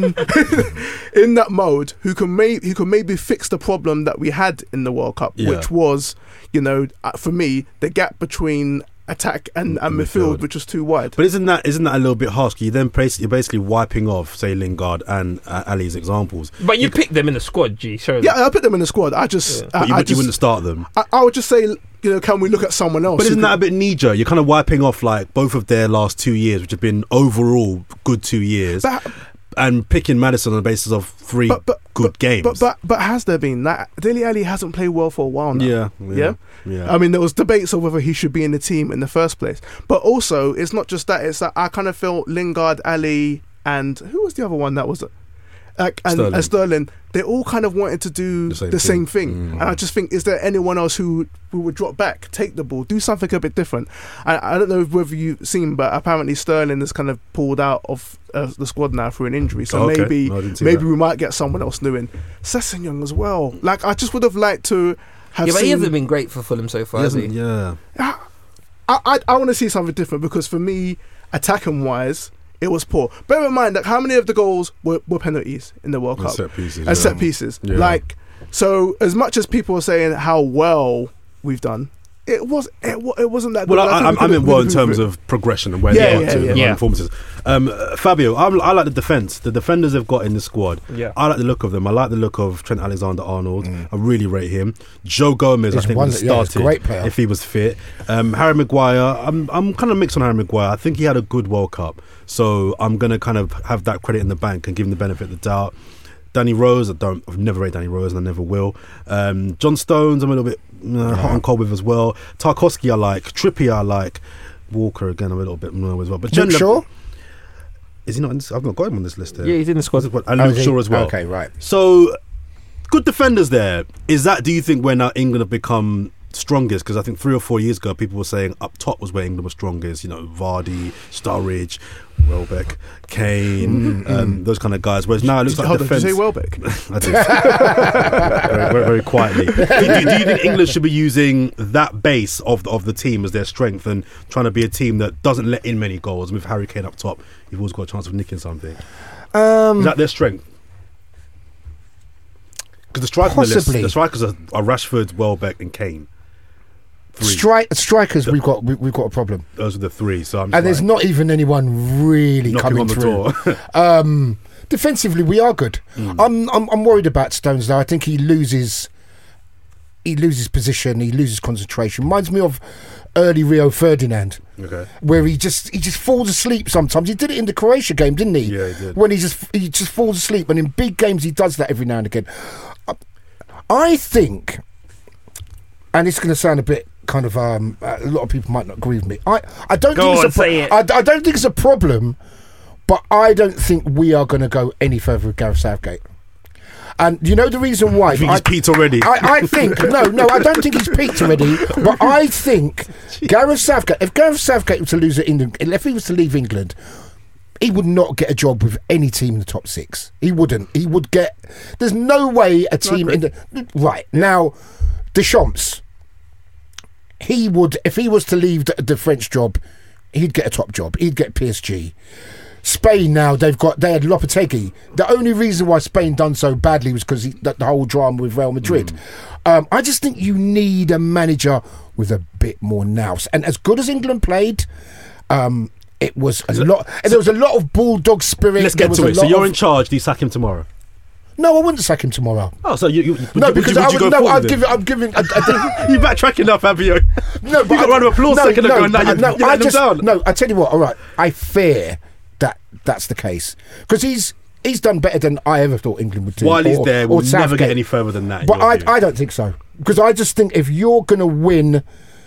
C: that mode who can maybe fix the problem that we had in the World Cup, which was, for me, the gap between attack and midfield, which was too wide.
D: But isn't that a little bit harsh? You're basically wiping off, say, Lingard and Ali's examples.
B: But you picked them in the squad, G. Surely.
C: Yeah, I put them in the squad. But
D: you wouldn't start them.
C: I would just say, can we look at someone else?
D: But isn't that a bit knee-jerk? You're kind of wiping off like both of their last 2 years, which have been overall good 2 years. And picking Maddison on the basis of 3 good games.
C: But has there been that? Dele Alli hasn't played well for a while now.
D: Yeah.
C: I mean, there was debates of whether he should be in the team in the first place. But also, it's not just that. It's that I kind of feel Lingard, Ali, and who was the other one that was Sterling. They all kind of wanted to do the same thing. And I just think, is there anyone else who would drop back, take the ball, do something a bit different? I don't know whether you've seen, but apparently Sterling is kind of pulled out of the squad now through an injury. So maybe we might get someone else new in. Sessegnon as well. Like, I just would have liked to have
B: but he hasn't been great for Fulham so far, has he?
C: Yeah. I want to see something different, because for me, attacking wise, it was poor. Bear in mind that how many of the goals were penalties in the World Cup?
D: Set pieces.
C: And set pieces. Yeah. So as much as people are saying how well we've done, it wasn't that good.
D: Well, I meant well in terms of progression and where they got to performances. Fabio, I like the defence. The defenders they've got in the squad. Yeah. I like the look of them. I like the look of Trent Alexander-Arnold. I really rate him. Joe Gomez, I think, would have started
A: great player
D: if he was fit. Harry Maguire, I'm kind of mixed on Harry Maguire. I think he had a good World Cup, so I'm going to kind of have that credit in the bank and give him the benefit of the doubt. Danny Rose, I've never rated Danny Rose and I never will. John Stones, I'm a little bit hot and cold with as well. Tarkowski I like. Trippier I like. Walker again I'm a little bit as well. But
A: Luke Shaw?
D: Is he not in this? I've not got him on this list here.
B: Yeah, he's in the squad.
D: And Luke Shaw as well.
A: Okay, right.
D: So good defenders there. Do you think when England have become strongest? Because I think 3 or 4 years ago people were saying up top was where England was strongest. Vardy, Sturridge, Welbeck, Kane, those kind of guys. Whereas now it looks like defence.
C: Did you say Welbeck?
D: I did. very, very quietly. Do you think England should be using that base of the team as their strength and trying to be a team that doesn't let in many goals? With Harry Kane up top, you've always got a chance of nicking something. Is that their strength? Because the strikers are Rashford, Welbeck, and Kane.
A: Strikers, we've got a problem.
D: Those are the 3. So
A: there's not even anyone really coming through. Defensively, we are good. I'm worried about Stones though. I think he loses position, he loses concentration. Reminds me of early Rio Ferdinand.
D: Okay.
A: Where he just falls asleep sometimes. He did it in the Croatia game, didn't he?
D: Yeah, he did.
A: When he just falls asleep, and in big games he does that every now and again. I think, and it's going to sound a bit kind of a lot of people might not agree with me. I don't
B: Go
A: think
B: on, say it.
A: I don't think it's a problem, but I don't think we are going to go any further with Gareth Southgate. And you know the reason why?
D: I think he's peaked already.
A: I think no, I don't think he's peaked already. But I think Gareth Southgate. If Gareth Southgate was to lose at England, if he was to leave England, he would not get a job with any team in the top 6. He wouldn't. He would get. There's no way a team in the right now. Deschamps. He would, if he was to leave the French job, he'd get a top job. He'd get PSG. Spain now they had Lopetegui. The only reason why Spain done so badly was because the whole drama with Real Madrid. I just think you need a manager with a bit more nous. And as good as England played, it was a lot. And there was a lot of bulldog spirit.
D: Let's get to it. So you're in charge. Do you sack him tomorrow?
A: No, I wouldn't sack him tomorrow.
D: Oh, so you
A: no, because I would. No, I'm giving.
D: You backtracking up, Fabio.
A: No, but
D: you got a round of applause second ago. Now you're letting him down.
A: No, I tell you what. All right, I fear that's the case because he's done better than I ever thought England would do.
D: While he's there, we'll never get any further than that.
A: But I don't think so because I just think if you're going to win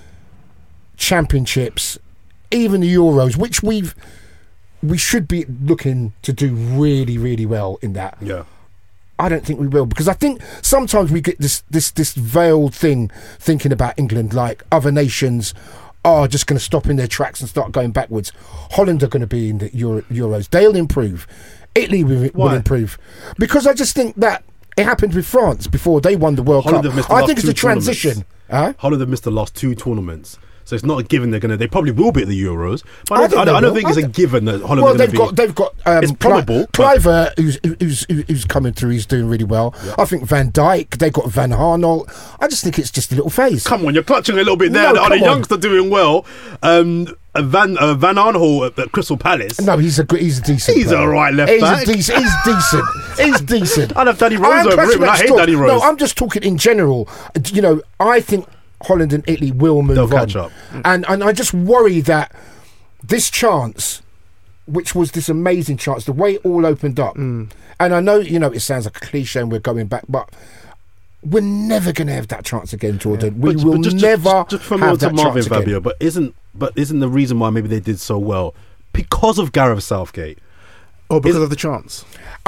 A: championships, even the Euros, which we should be looking to do really, really well in that.
D: Yeah.
A: I don't think we will because I think sometimes we get this veiled thing thinking about England like other nations are just going to stop in their tracks and start going backwards. Holland are going to be in the Euros. They'll improve. Italy will improve because I just think that it happened with France before they won the World Cup. I think it's a transition.
D: Holland have missed the last 2 tournaments. So it's not a given they probably will be at the Euros. But I don't think it's a given that Holland are going to be.
A: They've got
D: it's probable.
A: Kluivert, who's coming through, he's doing really well. Yeah. I think Van Dijk, they've got Van Aanholt. I just think it's just a little phase.
D: Come on, you're clutching a little bit there. On a youngster doing well. Van Aanholt at Crystal Palace.
A: No, he's a decent.
D: He's
A: player.
D: All right left back.
A: He's decent. He's decent.
D: I have Danny Rose over him, and I hate Danny Rose.
A: No, I'm just talking in general. You know, I think Holland and Italy will move on.
D: They'll catch up.
A: And I just worry that this chance, which was this amazing chance, the way it all opened up, and I know, it sounds like a cliche and we're going back, but we're never going to have that chance again, Jordan.
D: Yeah.
A: We will never have that
D: Marvin,
A: chance
D: Fabio,
A: again.
D: But isn't the reason why maybe they did so well because of Gareth Southgate?
C: Or because of the chance?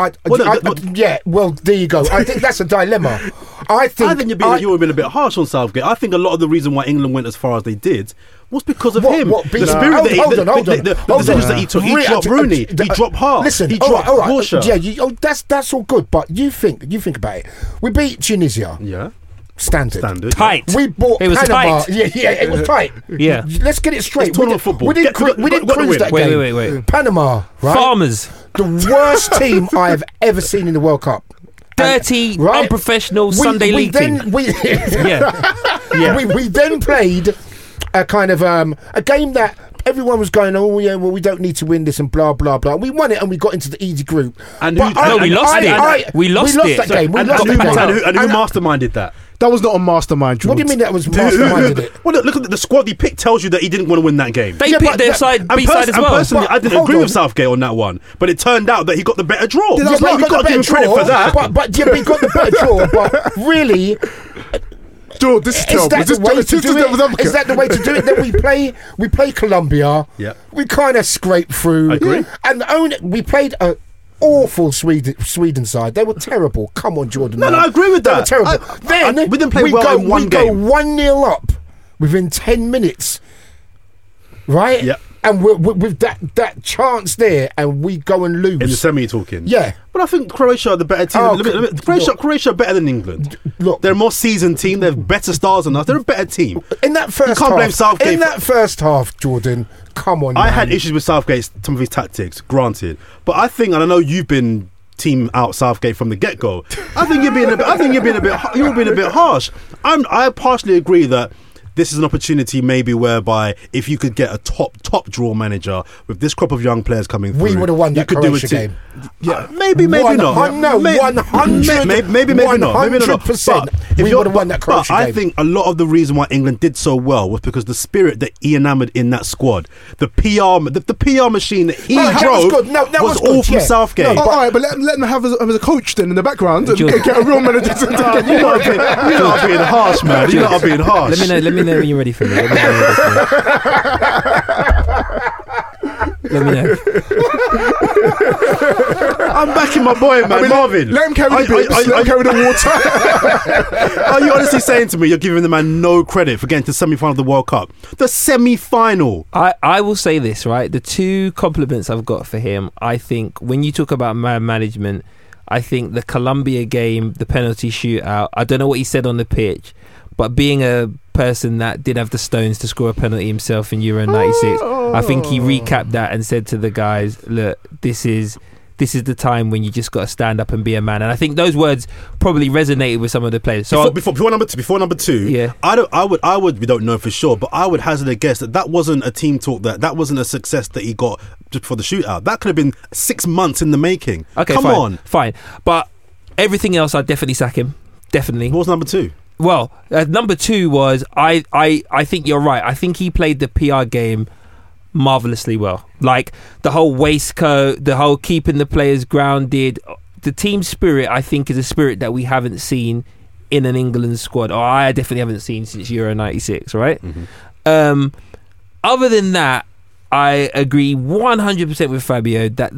A: Well, there you go. I think that's a dilemma. I think
D: you've been a bit harsh on Southgate. I think a lot of the reason why England went as far as they did was because of him. The spirit the decisions that he took. He dropped Rooney. He dropped Hart.
A: Listen,
D: he dropped Wilshere.
A: Yeah, that's all good. But you think about it. We beat Tunisia.
D: Yeah.
A: Standard.
B: Tight.
A: We bought Panama.
B: Tight.
A: Yeah, it was tight.
B: Yeah.
A: Let's get it straight.
D: It's tournament football.
A: We didn't cruise that game.
B: Wait.
A: Panama, right?
B: Farmers.
A: The worst team I have ever seen in the World Cup.
B: Dirty, unprofessional Sunday league team.
A: We then played a kind of a game that everyone was going, we don't need to win this and blah blah blah. We won it and we got into the easy group.
B: We lost it. We lost
A: that game.
D: And who masterminded that?
C: That was not a mastermind.
A: What do you mean that was masterminded it?
D: Well, look at the squad he picked. Tells you that he didn't want to win that game.
B: They picked their side B-side as well.
D: Personally, I didn't agree with Southgate on that one, but it turned out that he got the better draw.
A: You've got to give him credit for that. But he got the better draw. But really,
C: George, this is terrible.
A: Is that the way to do it? Then we play Colombia.
D: Yeah.
A: We kind of scraped through.
D: I agree.
A: And we played a awful Sweden side. They were terrible. Come on, Jordan.
D: No, I agree with that.
A: They were terrible. Then
D: we didn't play well in one game.
A: We go 1-0 up within 10 minutes. Right?
D: Yeah.
A: And with that chance there, and we go and lose.
D: In the semi, you're talking.
A: Yeah.
D: But I think Croatia are the better team. Croatia are better than England.
A: Look,
D: they're a more seasoned team. They're better stars than us. They're a better team.
A: In that first
D: you can't blame Southgate.
A: In that first half, Jordan, come on.
D: I had issues with Southgate's some of his tactics, granted, but I think, and I know you've been team out Southgate from the get-go. I think you're being a bit harsh. I partially agree that this is an opportunity maybe whereby if you could get a top draw manager with this crop of young players coming through,
A: We would have won that Croatia game.
D: Yeah, maybe not.
A: No, 100.
D: Maybe not.
A: 100%.
D: If
A: We would have won that Croatia
D: But I
A: game.
D: think a lot of the reason why England did so well was because the spirit that he enamoured in that squad, the PR machine that he
A: that was
D: drove
A: good. No, that
D: was
A: was
D: all
A: good,
D: from
A: yeah.
D: Southgate.
C: All right, but let him have him as a coach then in the background and
B: George.
C: get a real manager to
D: You lot are being harsh, man. You lot are being harsh.
B: Let me know when you're ready for me. Let me know.
D: I'm backing my boy, man, Marvin.
C: Let him carry the bits. Let him carry the water.
D: Are you honestly saying to me you're giving the man no credit for getting to the semi-final of the World Cup? The semi-final.
B: I will say this, right? The two compliments I've got for him, I think when you talk about man management, I think the Colombia game, the penalty shootout, I don't know what he said on the pitch, but being a person that did have the stones to score a penalty himself in Euro 96, I think he recapped that and said to the guys, look, this is the time when you just got to stand up and be a man. And I think those words probably resonated with some of the players. So
D: before number two,
B: yeah.
D: I would we don't know for sure, but I would hazard a guess that wasn't a team talk, that wasn't a success that he got just for the shootout. That could have been 6 months in the making.
B: Okay,
D: Come on.
B: Fine. But everything else, I'd definitely sack him. Definitely.
D: What was number two?
B: Well, number two was I think you're right. I think he played the PR game marvelously well. Like the whole waistcoat, the whole keeping the players grounded, the team spirit. I think is a spirit that we haven't seen in an England squad, or I definitely haven't seen since Euro 96. Right.
D: Mm-hmm.
B: Other than that, I agree 100% with Fabio that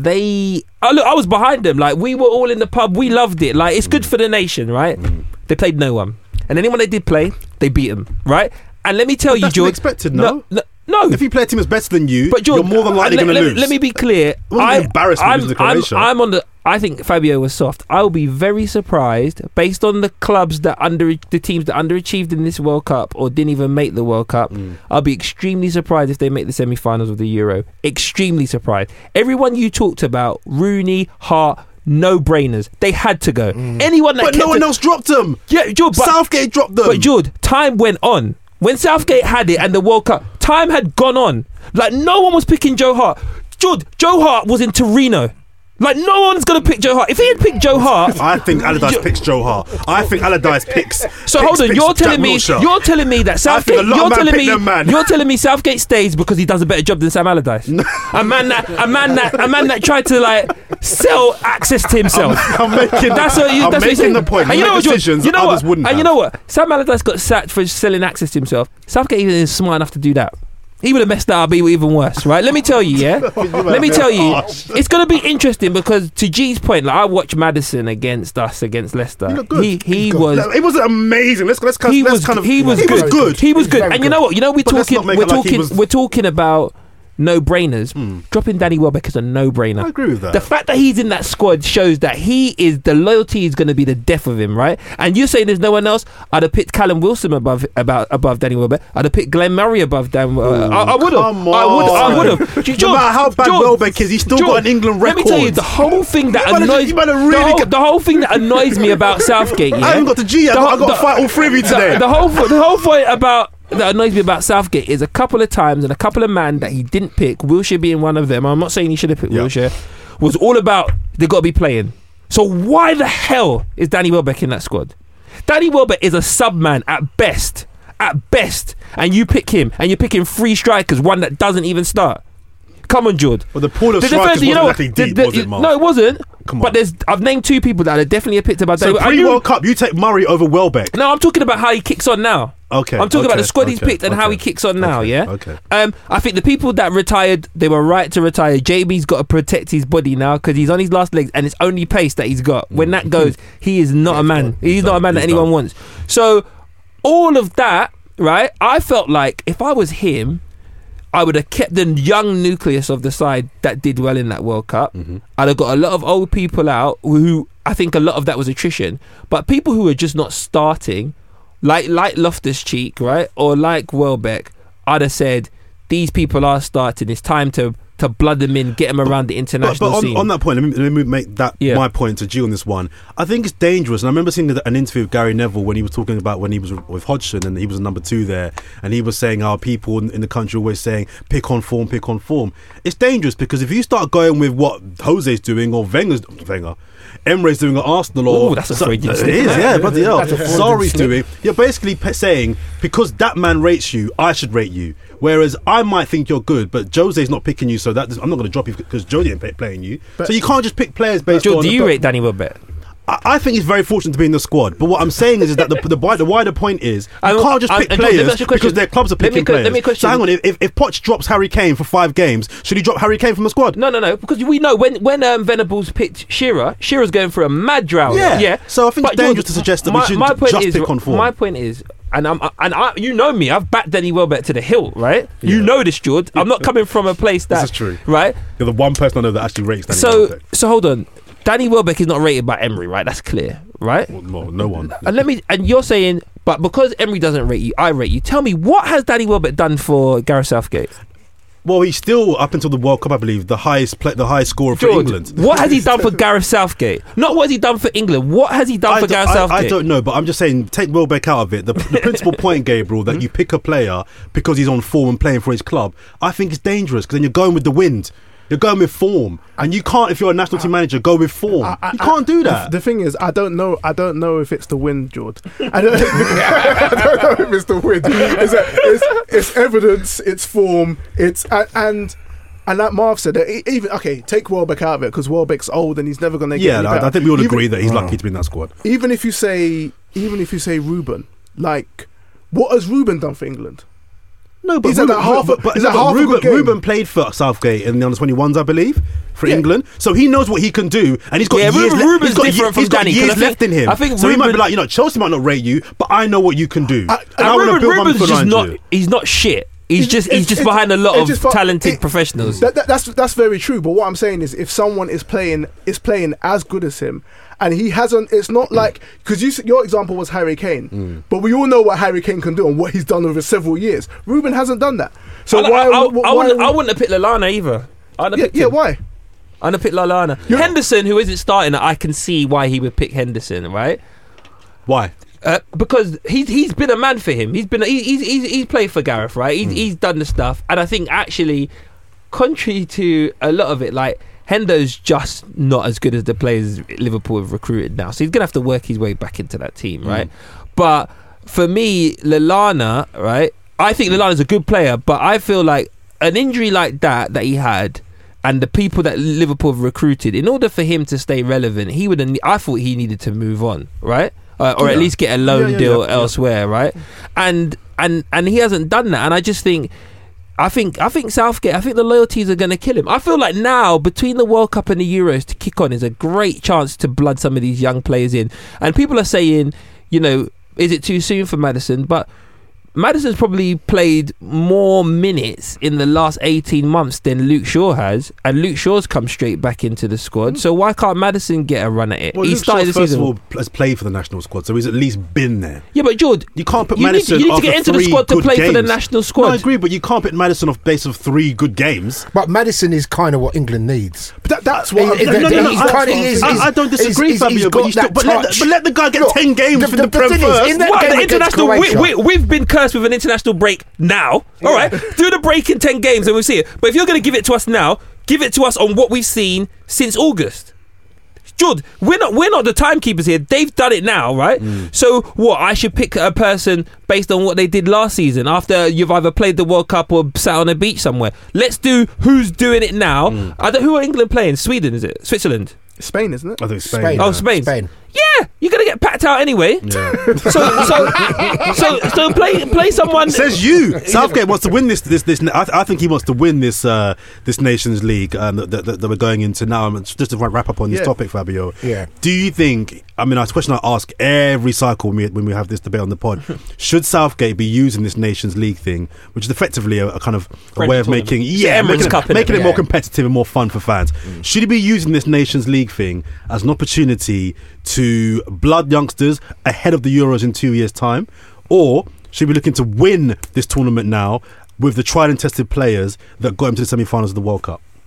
B: I was behind them. Like we were all in the pub, we loved it. Like it's good for the nation, right? They played no one. And anyone they did play, they beat them, right? And let me tell you,
D: That's
B: George.
D: expected, no?
B: No.
D: If you play a team that's better than you,
B: But George,
D: you're more than likely going to lose.
B: Let me be clear.
D: Wasn't embarrassment losing to Croatia.
B: I think Fabio was soft. I will be very surprised based on the teams that underachieved in this World Cup or didn't even make the World Cup. I'll be extremely surprised if they make the semi-finals of the Euro. Extremely surprised. Everyone you talked about, Rooney, Hart, no-brainers. They had to go. Anyone that
D: But no one else dropped them.
B: Yeah, George.
D: Southgate dropped them.
B: But George, time went on. When Southgate had it and the World Cup, time had gone on. Like no one was picking Joe Hart. George, Joe Hart was in Torino. Like no one's gonna pick Joe Hart. If he had picked Joe Hart,
D: I think Allardyce picks Joe Hart. I think Allardyce picks.
B: So hold on, you're telling me that Southgate. You're telling me Southgate stays because he does a better job than Sam Allardyce. a man that tried to like sell access to himself.
D: I'm making the point.
B: And you know what?
D: Decisions
B: you know
D: others
B: what?
D: wouldn't
B: And
D: have.
B: you know what? Sam Allardyce got sacked for selling access to himself. Southgate isn't smart enough to do that. He would have messed that up even worse, right? Let me tell you, yeah? It's going to be interesting because to G's point, like I watched Maddison against Leicester.
D: He looked good.
B: He was...
D: It wasn't amazing.
B: He was good. He was good. And you know what? We're talking about no-brainers. Dropping Danny Welbeck is a no-brainer.
D: I agree with that.
B: The fact that he's in that squad shows that the loyalty is going to be the death of him, right? And you're saying there's no one else. I'd have picked Callum Wilson above Danny Welbeck. I'd have picked Glenn Murray above Dan. I would have. I would have.
D: No matter how bad Welbeck is, he's still got an England record.
B: Let me tell you, the whole thing that annoys me about Southgate. Yeah?
D: I haven't got the G. I've got to fight all three of you today.
B: The whole point that annoys me about Southgate is a couple of times and a couple of men that he didn't pick, Wilshere being one of them, I'm not saying he should have picked Wilshere, was all about they got to be playing. So why the hell is Danny Welbeck in that squad? Danny Welbeck is a sub-man at best, and you pick him, and you're picking three strikers, one that doesn't even start. Come on, George.
D: Well, the pool of strikers wasn't exactly deep, was it, Mark?
B: No, it wasn't.
D: Come on.
B: But I've named two people that I definitely have picked about.
D: So pre-World Cup, you take Murray over Welbeck.
B: No, I'm talking about how he kicks on now.
D: Okay.
B: I'm talking about the squad he's picked and how he kicks on now, yeah?
D: Okay.
B: I think the people that retired, they were right to retire. JB's got to protect his body now because he's on his last legs and it's only pace that he's got. When that goes, he is not a man. He's not a man that anyone wants. So all of that, right, I felt like if I was him, I would have kept the young nucleus of the side that did well in that World Cup. I'd have got a lot of old people out who I think a lot of that was attrition. But people who are just not starting, like Loftus-Cheek, right, or like Welbeck, I'd have said these people are starting. It's time to to blood them in, get them around the international
D: But
B: scene.
D: on that point, let me make that my point to G on this one. I think it's dangerous, and I remember seeing an interview with Gary Neville when he was talking about when he was with Hodgson and he was number 2 there, and he was saying how people in the country always saying pick on form. It's dangerous because if you start going with what Jose's doing or Emre's doing at Arsenal, or
B: that's a Freudian slip.
D: it is, yeah, bloody hell.
A: That's a Freudian
D: Sarri's
A: slip.
D: doing. You're basically saying because that man rates you, I should rate you. Whereas I might think you're good, but Jose's not picking you, so I'm not going to drop you because Jose ain't playing you.
C: But
D: so you can't just pick players based
B: Joe,
D: on.
B: do you rate Danny Welbeck?
D: I think he's very fortunate to be in the squad. But what I'm saying is that the wider point is you can't just pick players because their clubs are picking players.
B: Let me question.
D: So hang on, if Poch drops Harry Kane for 5 games, should he drop Harry Kane from the squad?
B: No, because we know when Venables picked Shearer's going through a mad drought.
D: Yeah. So I think it's dangerous to suggest that we should just pick on form.
B: My point is, and I, you know me, I've backed Danny Welbeck to the hilt, right? You know this, George. I'm not coming from a place that
D: This is true,
B: right?
D: You're the one person I know that actually rates Danny Welbeck.
B: So hold on. Danny Welbeck is not rated by Emery, right? That's clear, right?
D: Well, no one.
B: And you're saying, but because Emery doesn't rate you, I rate you. Tell me, what has Danny Welbeck done for Gareth Southgate?
D: Well, he's still up until the World Cup, I believe, the highest scorer for England.
B: What has he done for Gareth Southgate? Not what has he done for England. What has he done for Gareth Southgate?
D: I don't know, but I'm just saying, take Welbeck out of it. The principal point, Gabriel, that you pick a player because he's on form and playing for his club, I think it's dangerous because then you're going with the wind. You're going with form, and you can't. If you're a national team manager, go with form. You can't do that.
C: The thing is, I don't know if it's the wind, George. I don't know if it's the wind. It's evidence. It's form. It's and like Marv said, even take Welbeck out of it because Welbeck's old and he's never going to get any better.
D: I think we all agree that he's lucky to be in that squad.
C: Even if you say Ruben, like, what has Ruben done for England?
D: No, but Ruben played for Southgate in the under-21s, I believe, for England. So he knows what he can do, and he's got
B: Ruben's different from Danny.
D: He's got years left in him.
B: I think
D: so he might be like, Chelsea might not rate you, but I know what you can do.
B: Ruben's just not. He's not shit. He's just behind a lot of talented professionals.
C: That's very true. But what I'm saying is, if someone is playing as good as him, and he hasn't, it's not like because your example was Harry Kane, but we all know what Harry Kane can do and what he's done over several years. Ruben hasn't done that. So
B: I wouldn't have picked Lallana either.
C: Why?
B: I'd have picked Lallana. Henderson, who isn't starting, I can see why he would pick Henderson, right?
D: Why?
B: Because he's been a man for him. He's played for Gareth, right? He's done the stuff, and I think actually, contrary to a lot of it, like Hendo's just not as good as the players Liverpool have recruited now, so he's gonna have to work his way back into that team, right? But for me, Lallana, right? I think Lallana's a good player, but I feel like an injury like that he had, and the people that Liverpool have recruited, in order for him to stay relevant, I thought he needed to move on, right? Or at least get a loan deal elsewhere, right? And he hasn't done that, and I just think. I think Southgate, I think the loyalties are going to kill him. I feel like now, between the World Cup and the Euros to kick on, is a great chance to blood some of these young players in. And people are saying, is it too soon for Maddison? But Maddison's probably played more minutes in the last 18 months than Luke Shaw has, and Luke Shaw's come straight back into the squad. So why can't Maddison get a run at it?
D: Well, he started the season. First of all, has played for the national squad, so he's at least been there.
B: Yeah, but George,
D: you can't put Maddison.
B: You need to get into the squad to play for the national squad.
D: No, I agree, but you can't put Maddison off base of 3 good games.
A: But Maddison is kind of what England needs.
C: But that's what
D: I don't disagree, Fabio. But let the guy get 10 games for the Prem first.
B: We've been cursed with an international break now. All right, do the break in 10 games and we'll see it. But if you're going to give it to us now, give it to us on what we've seen since August. Jude, we're not the timekeepers here. They've done it now, right? So what? I should pick a person based on what they did last season after you've either played the World Cup or sat on a beach somewhere. Let's do who's doing it now. Who are England playing? Sweden, is it? Switzerland?
C: Spain, isn't it?
D: I think Spain.
B: Oh, Spain. Yeah, you're gonna get packed out anyway. Yeah. So play someone.
D: Says you. Southgate wants to win this. I think he wants to win this Nations League that we're going into now. Just to wrap up on this topic, Fabio.
A: Yeah.
D: Do you think? I mean, it's a question I ask every cycle when we have this debate on the pod. Should Southgate be using this Nations League thing, which is effectively a kind of a way of making it more competitive and more fun for fans? Should he be using this Nations League thing as an opportunity to blood youngsters ahead of the Euros in 2 years' time, or should we be looking to win this tournament now with the tried and tested players that got him to the semi-finals of the World Cup?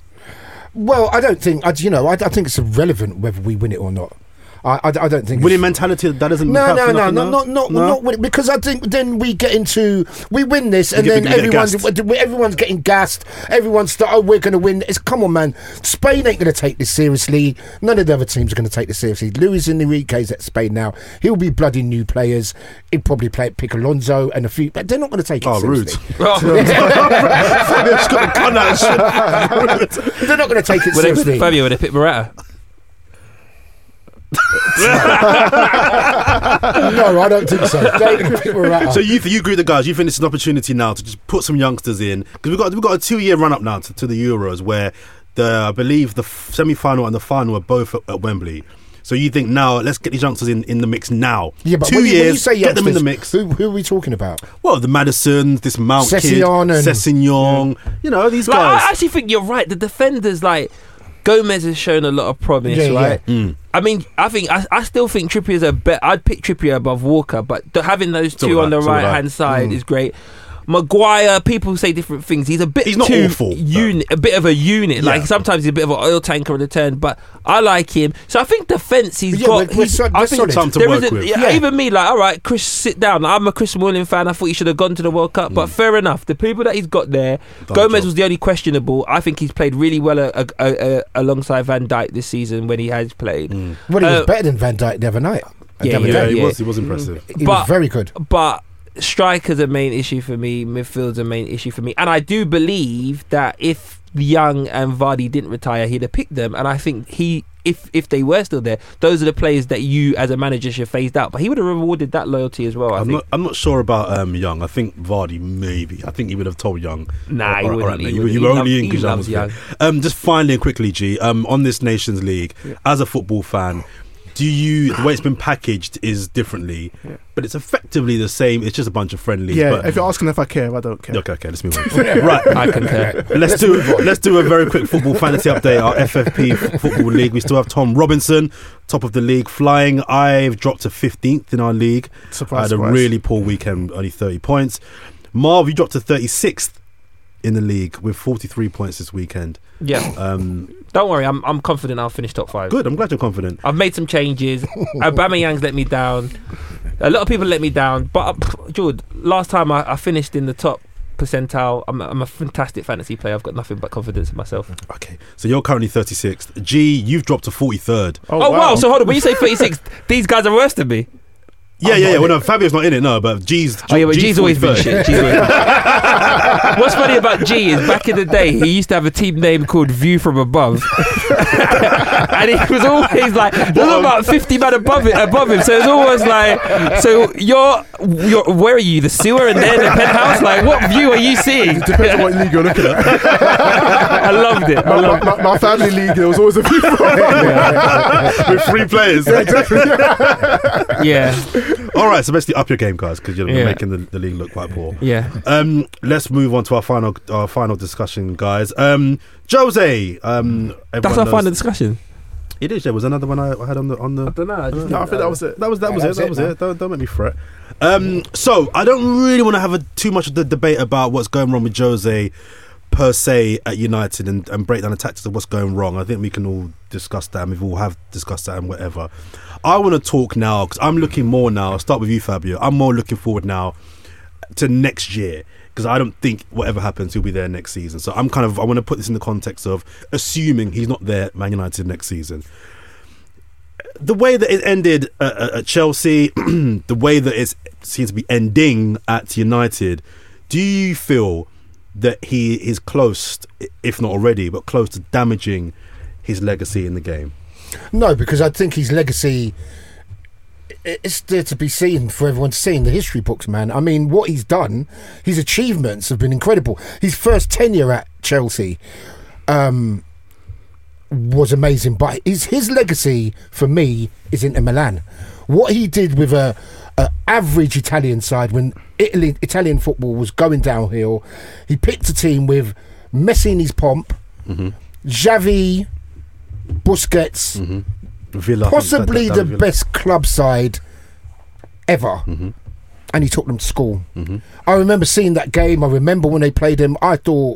A: Well, I don't think. I think it's irrelevant whether we win it or not. I don't think
D: winning mentality that doesn't.
A: No, not winning, because I think then we get into we win this and then everyone's getting gassed. Everyone's we're going to win. Come on, man. Spain ain't going to take this seriously. None of the other teams are going to take this seriously. Luis Enrique's at Spain now. He'll be bloody new players. He'll probably pick Alonso and a few, but they're not going to take it seriously. They're not going to take it seriously.
B: Fabio would have picked Morata.
A: No, I don't think so.
D: So you agree with the guys? You think it's an opportunity now to just put some youngsters in, because we've got a 2-year run up now to the Euros, where I believe the semi-final and the final are both at Wembley. So you think now let's get these youngsters in the mix now?
A: Yeah, but
D: 2
A: when
D: years,
A: you say
D: get them in the mix.
A: Who are we talking about?
D: Well, the Madisons, this Mount Sessegnon, these guys.
B: I actually think you're right. The defenders, like Gomez, has shown a lot of promise, right? Yeah.
D: Mm.
B: I mean, I still think Trippier's a bet. I'd pick Trippier above Walker, but having those two on the right hand side is great. Maguire, people say different things. He's a bit
D: not
B: too
D: awful,
B: a bit of a unit.
D: Yeah.
B: Like sometimes he's a bit of an oil tanker on the turn, but I like him. So I think defence he's got.
A: I think
D: time to work with.
B: Even me, like, all right, Chris, sit down. I'm a Chris Smalling fan. I thought he should have gone to the World Cup, but fair enough. The people that he's got there, Gomez was the only questionable. I think he's played really well alongside Van Dijk this season when he has played.
A: Well, he was better than Van Dijk the other night.
D: He was impressive.
A: He was very good.
B: But striker's a main issue for me, midfield's a main issue for me, and I do believe that if Young and Vardy didn't retire, he'd have picked them, and I think if they were still there, those are the players that you as a manager should have phased out, but he would have rewarded that loyalty as well.
D: I'm not sure about Young. I think Vardy maybe. I think he would have told Young.
B: Nah, he wouldn't.
D: You were only in because Young was Young. Just finally and quickly, G, on this Nations League, as a football fan, the way it's been packaged is differently, but it's effectively the same. It's just a bunch of friendlies.
C: Yeah,
D: but
C: if you're asking if I care, I don't care.
D: Okay, let's move on. Right,
B: I can care.
D: Let's do a very quick football fantasy update. Our FFP Football League. We still have Tom Robinson, top of the league, flying. I've dropped to 15th in our league. I had a really poor weekend, only 30 points. Marv, you dropped to 36th in the league with 43 points this weekend.
B: Yeah. Don't worry, I'm confident I'll finish top 5.
D: Good, I'm glad you're confident.
B: I've made some changes. Aubameyang's let me down. A lot of people let me down. But, George, last time I finished in the top percentile. I'm a fantastic fantasy player. I've got nothing but confidence in myself.
D: Okay, so you're currently 36th. G, you've dropped to 43rd.
B: Oh wow. So hold on, when you say 36th, these guys are worse than me.
D: Yeah. Well, no, Fabio's not in it, no, but G's.
B: G's always been shit. What's funny about G is back in the day, he used to have a team name called View From Above, and he was always like, there's about 50 men above him. So it's always like, so you're where are you? The sewer and then the penthouse? Like, what view are you seeing?
C: It depends on what league you're looking at.
B: I loved it.
C: My family league, there was always a View From Above
D: with 3 players.
C: Yeah, exactly.
B: Yeah.
D: All right, so basically up your game, guys, because you're making the league look quite poor.
B: Yeah.
D: Let's move on to our final discussion, guys. Jose.
B: That's our final discussion.
D: It is. There was another one I had on the.
B: I don't know.
C: I think that was it. That was it.
D: Don't make me fret. So I don't really want to have too much of the debate about what's going wrong with Jose per se at United and break down the tactics of what's going wrong. I think we can all discuss that, and we all have discussed that and whatever. I want to talk now because I'm looking more now. I'll start with you, Fabio. I'm more looking forward now to next year because I don't think whatever happens, he'll be there next season. So I want to put this in the context of assuming he's not there at Man United next season. The way that it ended at Chelsea, the way that it seems to be ending at United, do you feel that he is close, if not already, but close to damaging his legacy in the game?
A: No, because I think his legacy is there to be seen for everyone to see in the history books, man. I mean, what he's done, his achievements have been incredible. His first tenure at Chelsea was amazing, but his legacy for me is Inter Milan. What he did with a average Italian side when Italian football was going downhill, he picked a team with Messi in his pomp, Xavi, Busquets,
D: Villa,
A: possibly the best club side ever, and he took them to school. I remember seeing that game. I remember when they played him. I thought,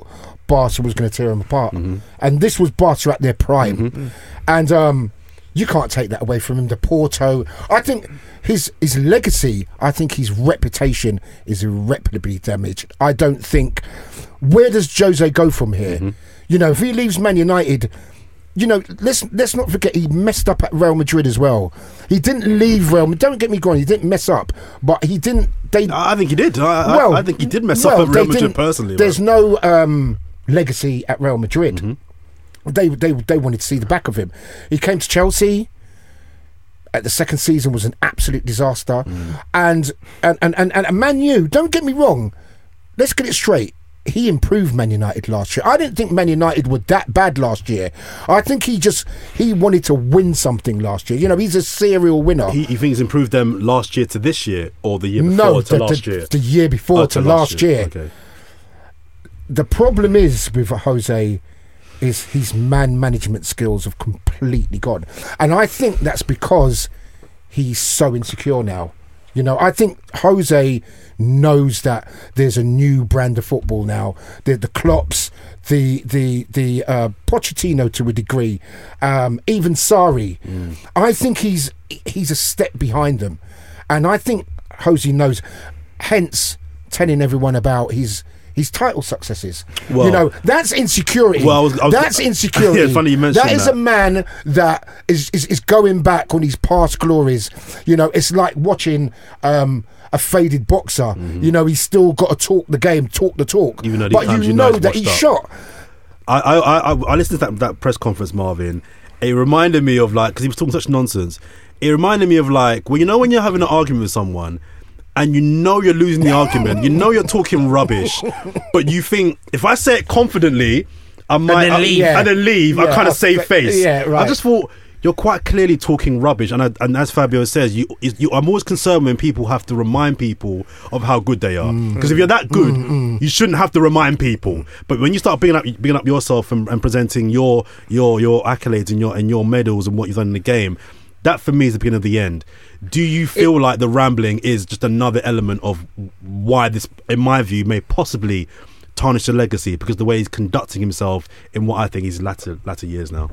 A: Barca was going to tear him apart. And this was Barca at their prime. And you can't take that away from him. The Porto, I think his legacy, I think his reputation is irreparably damaged. I don't think, where does Jose go from here? You know, if he leaves Man United, you know, let's not forget he messed up at Real Madrid as well. He didn't leave Real Madrid. Don't get me wrong, he didn't mess up, but he didn't.
D: I think he did. I think he did mess up at Real Madrid personally.
A: There's no legacy at Real Madrid. They wanted to see the back of him. He came to Chelsea. At the second season was an absolute disaster, and Man U. Don't get me wrong. Let's get it straight. He improved Man United last year. I didn't think Man United were that bad last year. I think he wanted to win something last year. You know, he's a serial winner.
D: You think he's improved them last year to this year, or the year before to last year?
A: The year before to last year.
D: Okay.
A: The problem is with Jose is his man management skills have completely gone. And I think that's because he's so insecure now. You know, I think Jose knows that there's a new brand of football now. The Klopps, the Pochettino to a degree, even Sarri. I think he's a step behind them. And I think Jose knows, hence telling everyone about his title successes. Well, you know, that's insecurity. That's insecurity.
D: Yeah, funny you mentioned that.
A: That is a man that is going back on his past glories. You know, it's like watching a faded boxer. You know, he's still got to talk the game, talk the talk.
D: Even though
A: but you know that he's shot.
D: I listened to that press conference, Marvin. It reminded me of, like, because he was talking such nonsense. It reminded me of, like, well, you know, when you're having an argument with someone, and you know you're losing the argument, you know you're talking rubbish, but you think, if I say it confidently, I might and then leave. I kind of save face.
A: Yeah, right.
D: I just thought, you're quite clearly talking rubbish, and as Fabio says, I'm always concerned when people have to remind people of how good they are. Because if you're that good, you shouldn't have to remind people. But when you start bigging up yourself and presenting your accolades and your medals and what you've done in the game, that for me is the beginning of the end. Do you feel like the rambling is just another element of why this, in my view, may possibly tarnish the legacy, because the way he's conducting himself in what I think is latter years now?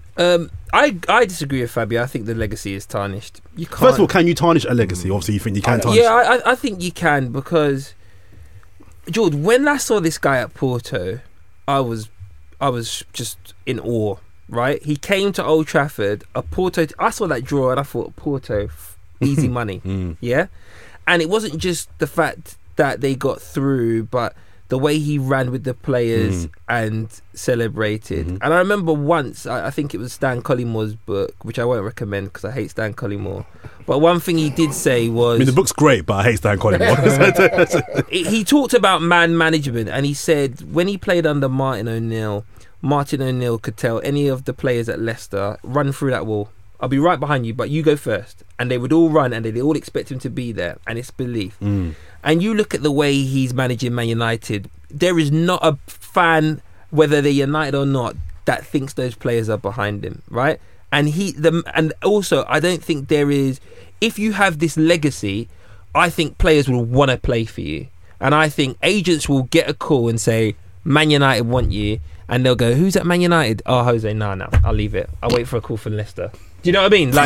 B: I disagree with Fabio. I think the legacy is tarnished. You can't.
D: First of all, can you tarnish a legacy? Obviously, you think you can tarnish.
B: Yeah, I think you can, because George, when I saw this guy at Porto, I was just in awe. Right, he came to Old Trafford. I saw that draw and I thought, Porto, easy money. Yeah, and it wasn't just the fact that they got through, but the way he ran with the players and celebrated. And I remember once, I think it was Stan Collymore book, which I won't recommend because I hate Stan Collymore. But one thing he did say was, I mean,
D: the book's great, but I hate Stan Collymore.
B: He talked about man management, and he said when he played under Martin O'Neill could tell any of the players at Leicester, run through that wall. I'll be right behind you, but you go first. And they would all run, and they all expect him to be there. And it's belief. And you look at the way he's managing Man United, there is not a fan, whether they're United or not, that thinks those players are behind him, right? And and also, I don't think there is, if you have this legacy, I think players will want to play for you. And I think agents will get a call and say, Man United want you. And they'll go, who's at Man United? Oh, Jose, no, I'll leave it. I'll wait for a call from Leicester. Do you know what I mean? Like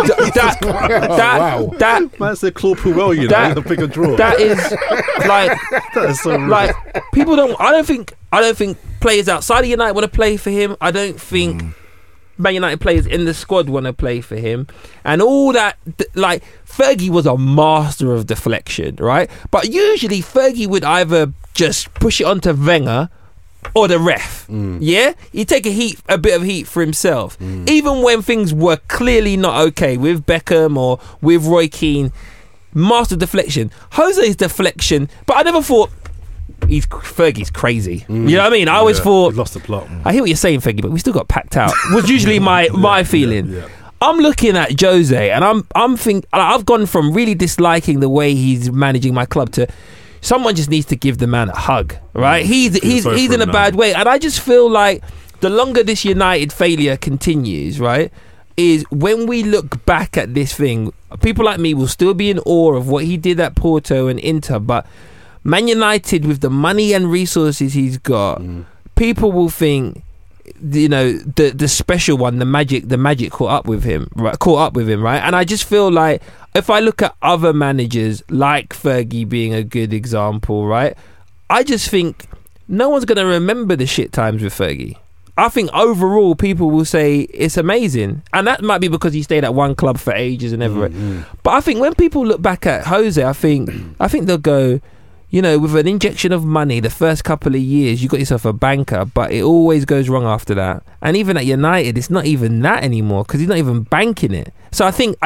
B: that.
D: That's a Claude Puel, you know, the pick and draw.
B: That is like
D: that is so rude.
B: Like people don't. I don't think players outside of United want to play for him. I don't think Man United players in the squad want to play for him, and all that. Like Fergie was a master of deflection, right? But usually Fergie would either just push it onto Wenger or the ref. Yeah, he'd take a bit of heat for himself, even when things were clearly not okay with Beckham or with Roy Keane. Master deflection. Jose's deflection, but I never thought Fergie's crazy. You know what I mean? I always thought,
D: lost the plot.
B: I hear what you're saying, Fergie, but we still got packed out. Was usually my feeling.
D: Yeah.
B: I'm looking at Jose, and I'm thinking, I've gone from really disliking the way he's managing my club to, someone just needs to give the man a hug, right? He's in a bad way, and I just feel like the longer this United failure continues, right, is when we look back at this thing, people like me will still be in awe of what he did at Porto and Inter, but Man United, with the money and resources he's got, people will think, you know, the special one, the magic caught up with him, right? And I just feel like if I look at other managers like Fergie being a good example, right? I just think no one's going to remember the shit times with Fergie. I think overall people will say it's amazing, and that might be because he stayed at one club for ages and ever. But I think when people look back at Jose, I think they'll go, you know, with an injection of money the first couple of years, you got yourself a banker, but it always goes wrong after that. And even at United, it's not even that anymore because he's not even banking it. So I think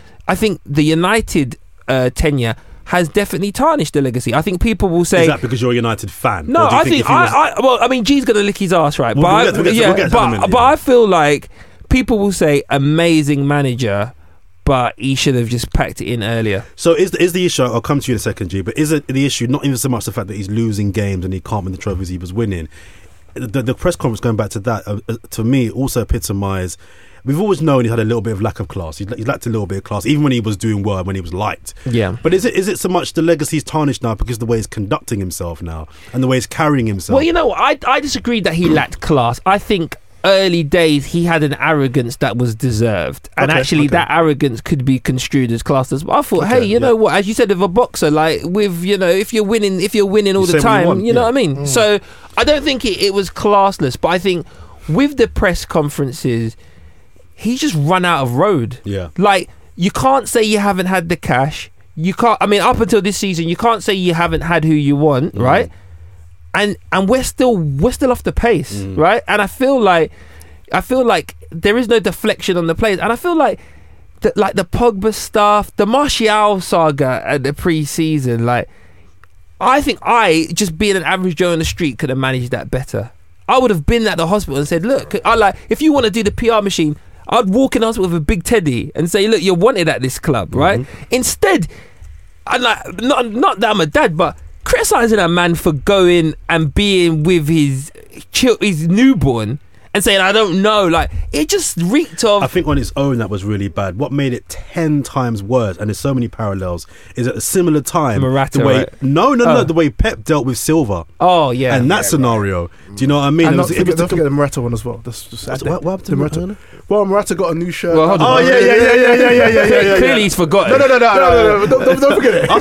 B: the United tenure has definitely tarnished the legacy. I think people will say,
D: is that because you're a United fan?
B: No, I think G's gonna lick his ass, right?
D: We'll get
B: But I feel like people will say amazing manager, but he should have just packed it in earlier.
D: So is the issue, I'll come to you in a second, G, but is it the issue not even so much the fact that he's losing games and he can't win the trophies he was winning? The press conference, going back to that, to me also epitomised, we've always known he had a little bit of lack of class. He lacked a little bit of class, even when he was doing well, when he was liked.
B: Yeah.
D: But is it so much the legacy's tarnished now because of the way he's conducting himself now and the way he's carrying himself?
B: Well, you know, I disagree that he lacked class. I think early days he had an arrogance that was deserved, and that arrogance could be construed as class as well. I thought, hey, you know what, as you said, with a boxer, like with, you know, if you're winning all the time, you know what I mean? So I don't think it was classless, but I think with the press conferences, he's just run out of road.
D: Yeah.
B: Like, you can't say you haven't had the cash. You can't, I mean, up until this season, you can't say you haven't had who you want, right? And we're still off the pace, right? And I feel like there is no deflection on the players, and I feel like the Pogba stuff, the Martial saga at the pre-season, like, I think just being an average Joe on the street could have managed that better. I would have been at the hospital and said, look, if you want to do the PR machine, I'd walk in the hospital with a big teddy and say, look, you're wanted at this club, right? Instead, I'm like, not that I'm a dad, but criticising a man for going and being with his newborn and saying, I don't know, like, it just reeked of...
D: I think on its own that was really bad. What made it 10 times worse, and there's so many parallels, is at a similar time...
B: Morata,
D: the way,
B: right?
D: No, the way Pep dealt with Silva.
B: Oh, yeah.
D: And that scenario. Do you know what I mean?
C: And don't forget the Morata one as well. What
D: happened to Morata?
C: Well, Morata got a new shirt.
B: Well, hold on.
C: Yeah.
B: Clearly he's forgotten.
C: No, don't forget it.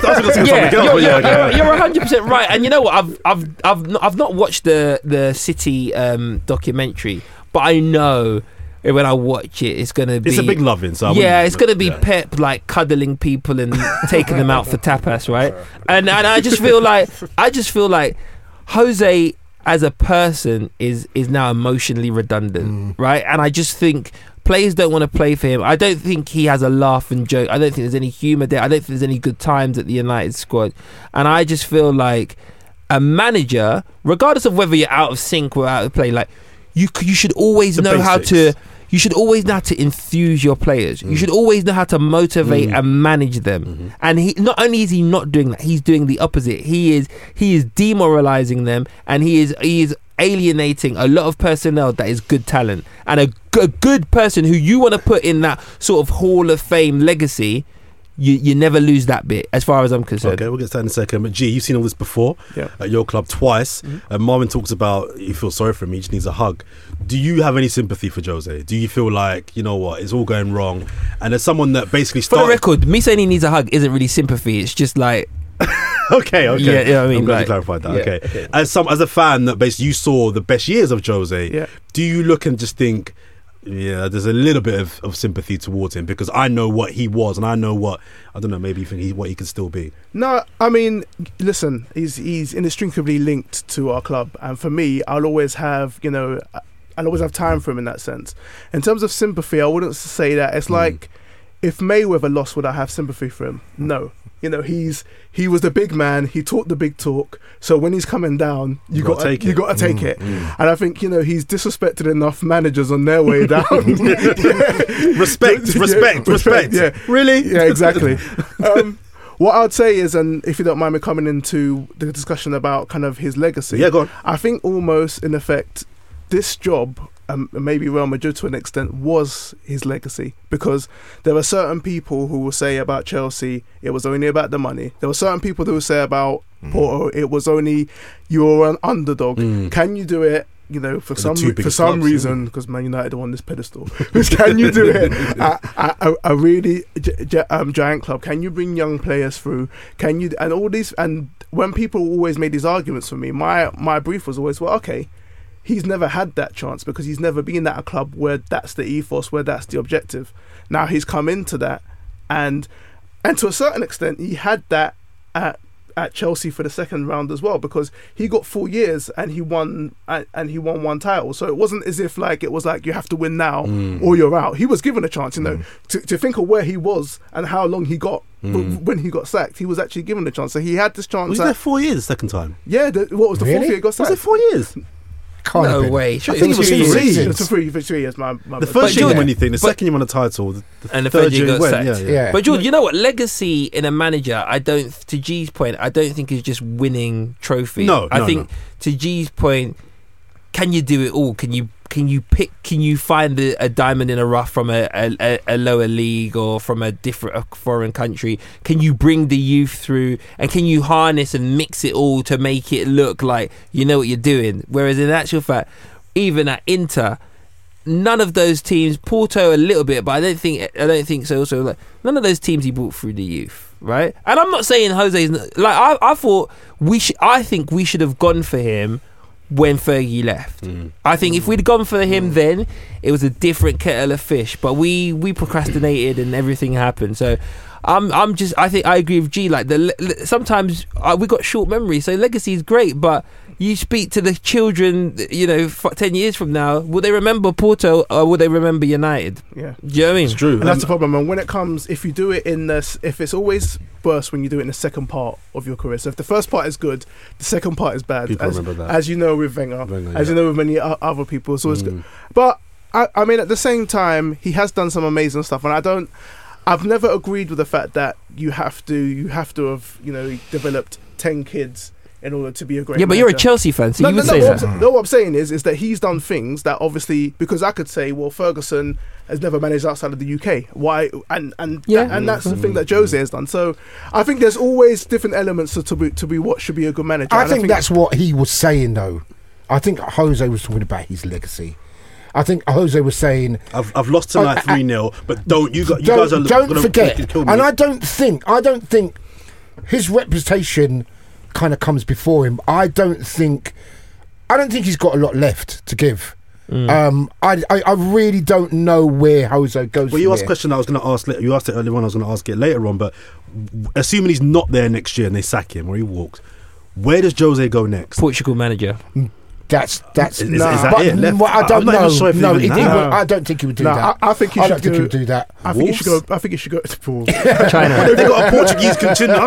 B: You're 100% right. And you know what? I've not watched the City documentary, but I know when I watch it, it's gonna be...
D: It's a big loving, so
B: it's gonna be Pep like cuddling people and taking them out for tapas, right? And I just feel like Jose as a person is now emotionally redundant, right? And I just think players don't want to play for him. I don't think he has a laugh and joke. I don't think there's any humour there. I don't think there's any good times at the United squad. And I just feel like a manager, regardless of whether you're out of sync or out of play, like you should always know how to... You should always know how to infuse your players. You should always know how to motivate and manage them. And he not only is he not doing that, he's doing the opposite. He is demoralizing them, and he is alienating a lot of personnel that is good talent, and a good person who you want to put in that sort of Hall of Fame legacy. You never lose that bit, as far as I'm concerned.
D: Okay, we'll get to that in a second. But G, you've seen all this before at your club twice. Marvin talks about you feel sorry for him, he just needs a hug. Do you have any sympathy for Jose? Do you feel like, you know what, it's all going wrong? And as someone that basically started...
B: For the record, me saying he needs a hug isn't really sympathy. It's just like...
D: Okay.
B: Yeah, I mean,
D: I'm glad you clarified that. Okay. As a fan that basically you saw the best years of Jose, do you look and just think... Yeah, there's a little bit of sympathy towards him because I know what he was and I know what, I don't know, maybe you think what he could still be.
C: No, I mean, listen, he's inextricably linked to our club, and for me, I'll always have time for him in that sense. In terms of sympathy, I wouldn't say that. It's like if Mayweather lost, would I have sympathy for him? No. You know, he was the big man. He talked the big talk. So when he's coming down, you got to take it. And I think, you know, he's disrespected enough managers on their way down.
D: Respect.
C: Yeah,
D: really.
C: Yeah, exactly. What I'd say is, and if you don't mind me coming into the discussion about kind of his legacy,
D: go on.
C: I think almost in effect, this job. Maybe Real Madrid to an extent was his legacy, because there were certain people who will say about Chelsea it was only about the money. There were certain people who will say about Porto it was only you're an underdog. Can you do it? for
D: The two
C: some
D: biggest clubs,
C: reason, because Man United are on this pedestal, can you do it at a really giant club? Can you bring young players through? Can you and all these? And when people always made these arguments for me, my brief was always, well, okay, he's never had that chance because he's never been at a club where that's the ethos, where that's the objective. Now he's come into that, and to a certain extent, he had that at Chelsea for the second round as well, because he got 4 years and he won one title. So it wasn't as if it was like you have to win now or you're out. He was given a chance, to think of where he was and how long he got when he got sacked. He was actually given a chance, so he had this chance.
D: Was he there 4 years second time?
C: Yeah, what was the fourth year he got sacked?
D: Was it 4 years?
B: No way.
A: I think it was 2 seasons.
C: It's 3 years.
D: The first year you won anything, the second you won a title,
B: and the third year got
D: went,
B: sacked.
A: Yeah.
B: But George, you know what? Legacy in a manager, to G's point, I don't think is just winning trophies.
D: No,
B: I think to G's point, can you do it all? Can you find a diamond in a rough from a lower league or from a foreign country? Can you bring the youth through, and can you harness and mix it all to make it look like you know what you're doing? Whereas in actual fact, even at Inter, none of those teams, Porto a little bit, but I don't think so. Also, none of those teams he brought through the youth, right? And I'm not saying Jose's I think we should have gone for him when Fergie left. I think if we'd gone for him then, it was a different kettle of fish. But we procrastinated and everything happened. So I think I agree with G. Sometimes we got short memory. So legacy is great, but you speak to the children, 10 years from now, will they remember Porto or will they remember United?
C: Yeah,
B: do you know what I mean?
D: It's true,
C: and that's the problem. And when it comes, if you do it if it's always worse when you do it in the second part of your career. So if the first part is good, the second part is bad.
D: People remember that,
C: as you know with Wenger, as you know with many other people. It's always good. But I mean, at the same time, he has done some amazing stuff, and I've never agreed with the fact that you have to have developed 10 kids in order to be a great
B: but
C: manager.
B: you're a Chelsea fan, so you would say that.
C: What I'm saying is that he's done things that obviously, because I could say, well, Ferguson has never managed outside of the UK. Why? And that's the thing that Jose has done. So I think there's always different elements to be what should be a good manager.
A: I think that's what he was saying, though. I think Jose was talking about his legacy. I think Jose was saying,
D: "I've lost tonight 3-0, but don't
A: forget."
D: Kill me.
A: And I don't think his reputation kind of comes before him. I don't think he's got a lot left to give. I really don't know where Jose goes.
D: Well, you asked a question I was going to ask. You asked it earlier on. I was going to ask it later on. But assuming he's not there next year and they sack him or he walks, where does Jose go next?
B: Portugal manager.
A: That's
D: is that it?
A: I don't know.
D: I
A: don't think he would do that.
C: I think he should
A: do that.
C: I think he should go to
B: China.
D: They got a Portuguese contingent.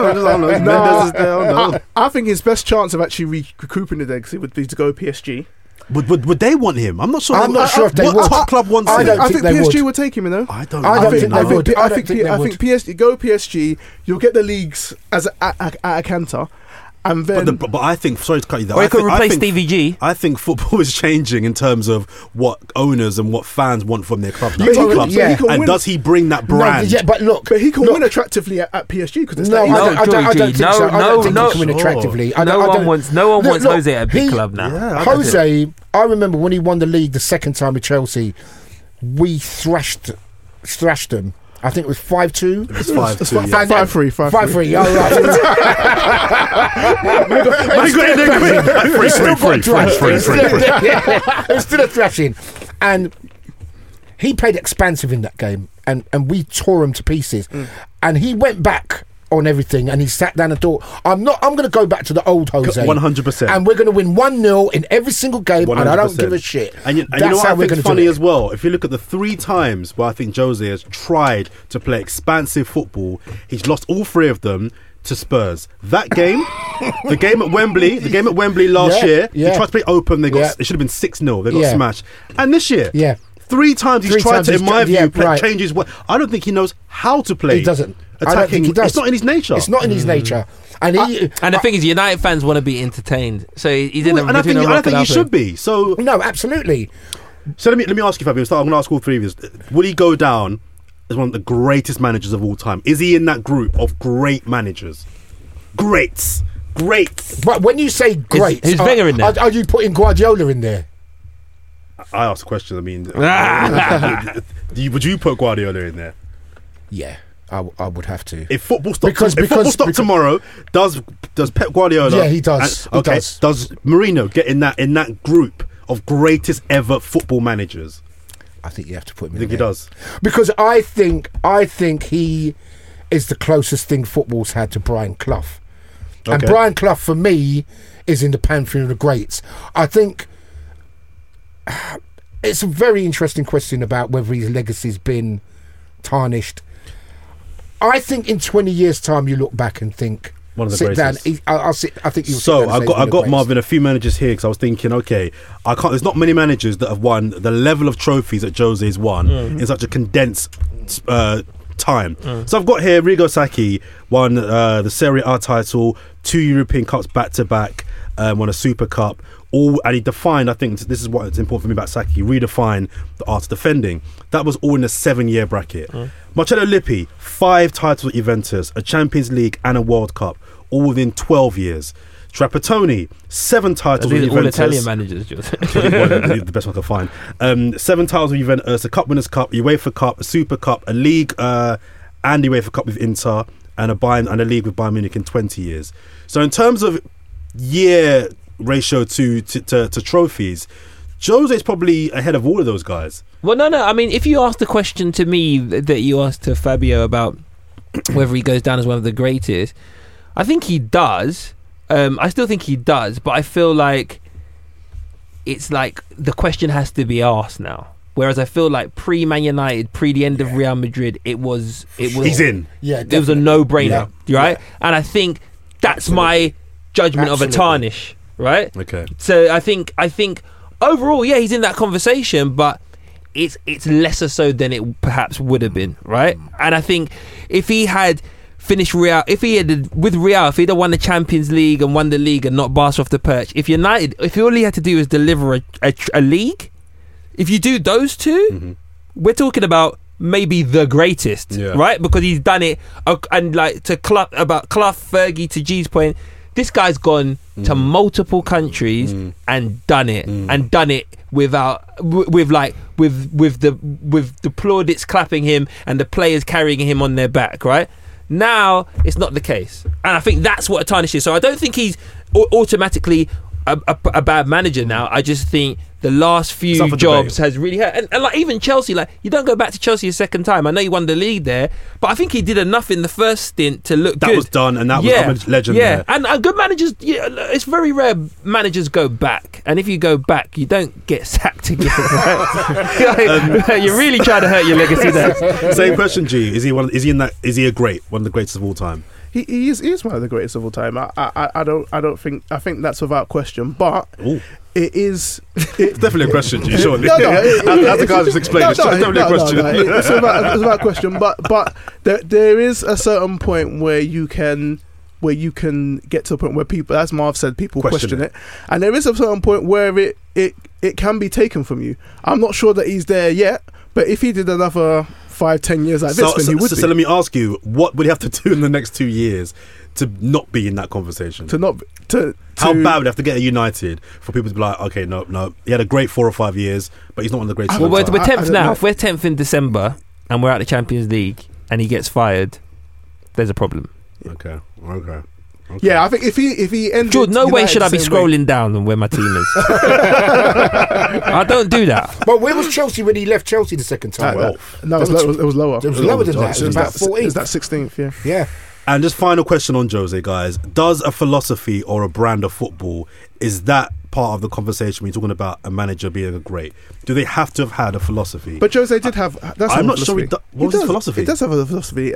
C: I think his best chance of actually recouping the legacy would be to go PSG.
D: Would they want him? I'm not sure.
A: I'm not sure if they would.
D: What top club wants him?
C: I think PSG would take him.
D: I don't
A: think they would.
C: I think PSG. Go PSG. You'll get the leagues at a canter. And then,
D: but I think, sorry to cut you there.
B: Or he could replace Stevie G.
D: I think football is changing in terms of what owners and what fans want from their clubs. And does he bring that brand?
C: But he can win attractively at PSG because
A: I don't think so. I don't think he can win attractively.
B: No one wants Jose at a big club now.
A: Jose, I remember when he won the league the second time with Chelsea, we thrashed them. I think it was 5-2.
D: It was 5-2.
C: 5-3.
A: 5-3. All right. It was still a thrashing, and he played expansive in that game, and we tore him to pieces. And he went back on everything, and he sat down and thought, I'm going to go back to the old Jose
D: 100%,
A: and we're going to win 1-0 in every single game, 100%. And I don't give a shit.
D: And you know what I think is funny as well? If you look at the 3 times where I think Jose has tried to play expansive football, he's lost all 3 of them to Spurs. That game, the game at Wembley last year, he tried to play open. It should have been 6-0. They got smashed. And this year, 3 times he's tried to, in my view, change his way. I don't think he knows how to play.
A: He doesn't.
D: Attacking.
A: I don't think he does.
D: It's not in his nature.
A: It's not in his nature. And
B: the thing is, United fans want to be entertained. So he's in
D: I think he should be. So
A: no, absolutely.
D: So let me ask you, Fabio. I'm going to ask all 3 of you. Would he go down as one of the greatest managers of all time? Is he in that group of great managers? Greats.
A: But when you say great,
B: who's Wenger in there?
A: Are you putting Guardiola in there?
D: I asked a question. I mean, would you put Guardiola in there?
A: Yeah, I would have to.
D: If football stopped tomorrow, does Pep Guardiola?
A: Yeah, he does.
D: Does Mourinho get in that group of greatest ever football managers?
A: I think you have to put him in
D: I think
A: there.
D: he does.
A: Because I think he is the closest thing football's had to Brian Clough.
D: Okay.
A: And Brian Clough, for me, is in the pantheon of the greats. I think it's a very interesting question about whether his legacy's been tarnished. I think in 20 years' time, you look back and think,
D: one of the
A: sit
D: greatest.
A: down. I think you'll
D: So
A: sit down and say
D: I
A: he's
D: got
A: one of
D: Marvin a few managers here because I was thinking, okay, I can't. There's not many managers that have won the level of trophies that Jose's won in such a condensed time. So I've got here Arrigo Sacchi won the Serie A title, 2 European Cups back to back, won a Super Cup. And he defined, I think this is what's important for me about Sacchi, he redefined the art of defending. That was all in a 7-year bracket. Marcello Lippi, 5 titles at Juventus, a Champions League and a World Cup, all within 12 years. Trapattoni, 7 titles with Juventus.
B: All Italian managers, just.
D: The best one I could find. 7 titles with Juventus, a Cup Winners' Cup, UEFA Cup, a Super Cup, a League and UEFA Cup with Inter, and a League with Bayern Munich in 20 years. So in terms of year ratio to trophies, Jose's probably ahead of all of those guys.
B: Well, no. I mean, if you ask the question to me that you asked to Fabio about whether he goes down as one of the greatest, I think he does. I still think he does, but I feel like it's like the question has to be asked now. Whereas I feel like pre-Man United, pre the end of Real Madrid, it was
D: He's in.
A: Yeah,
B: it was a no-brainer, right?
A: Yeah.
B: And I think that's my judgment of a tarnish, right?
D: Okay.
B: So I think overall, yeah, he's in that conversation, but it's lesser so than it perhaps would have been, right? And I think if he had finished Real, if he'd have won the Champions League and won the league and not Barca off the perch, if all he had to do was deliver a league, if you do those two, we're talking about maybe the greatest, right? Because he's done it, and like to Clough, Fergie, to G's point, this guy's gone to multiple countries and done it, and done it with the plaudits clapping him and the players carrying him on their back, right? Now it's not the case, and I think that's what a tarnish is. So I don't think he's automatically a bad manager now. I just think the last few jobs has really hurt, and like even Chelsea, like you don't go back to Chelsea a second time. I know he won the league there, but I think he did enough in the first stint to look good.
D: That was done, and that was a legend there.
B: And good managers, it's very rare managers go back, and if you go back, you don't get sacked again. Right? You're really trying to hurt your legacy there.
D: Same question, G. Is he a great, one of the greatest of all time?
C: He is one of the greatest of all time. I think that's without question. But it is.
D: It's definitely a question, G. Surely.
C: No,
D: as the guy just explained, it's definitely a question.
C: It's without question. But there is a certain point where you can get to a point where people, as Marv said, people question it, and there is a certain point where it can be taken from you. I'm not sure that he's there yet, but if he did another 5-10 years like this, then he would be.
D: So let me ask you, what would he have to do in the next 2 years to not be in that conversation? How bad would he have to get at United for people to be like, okay, no, he had a great 4 or 5 years, but he's not one of the greatest.
B: Well, we're 10th now. If we're 10th in December and we're at the Champions League and he gets fired, there's a problem.
D: Okay.
C: Yeah, I think if he ended,
B: George, no way should I be scrolling down and where my team is. I don't do that.
A: But where was Chelsea when he left Chelsea the second time?
C: No, it was lower.
A: It was lower than that. It was about 14th.
C: It was that 16th,
A: Yeah.
D: And just final question on Jose, guys. Does a philosophy or a brand of football, is that part of the conversation when you're talking about a manager being a great? Do they have to have had a philosophy?
C: But Jose did have.
D: I'm not sure. What was his philosophy?
C: He does have a philosophy.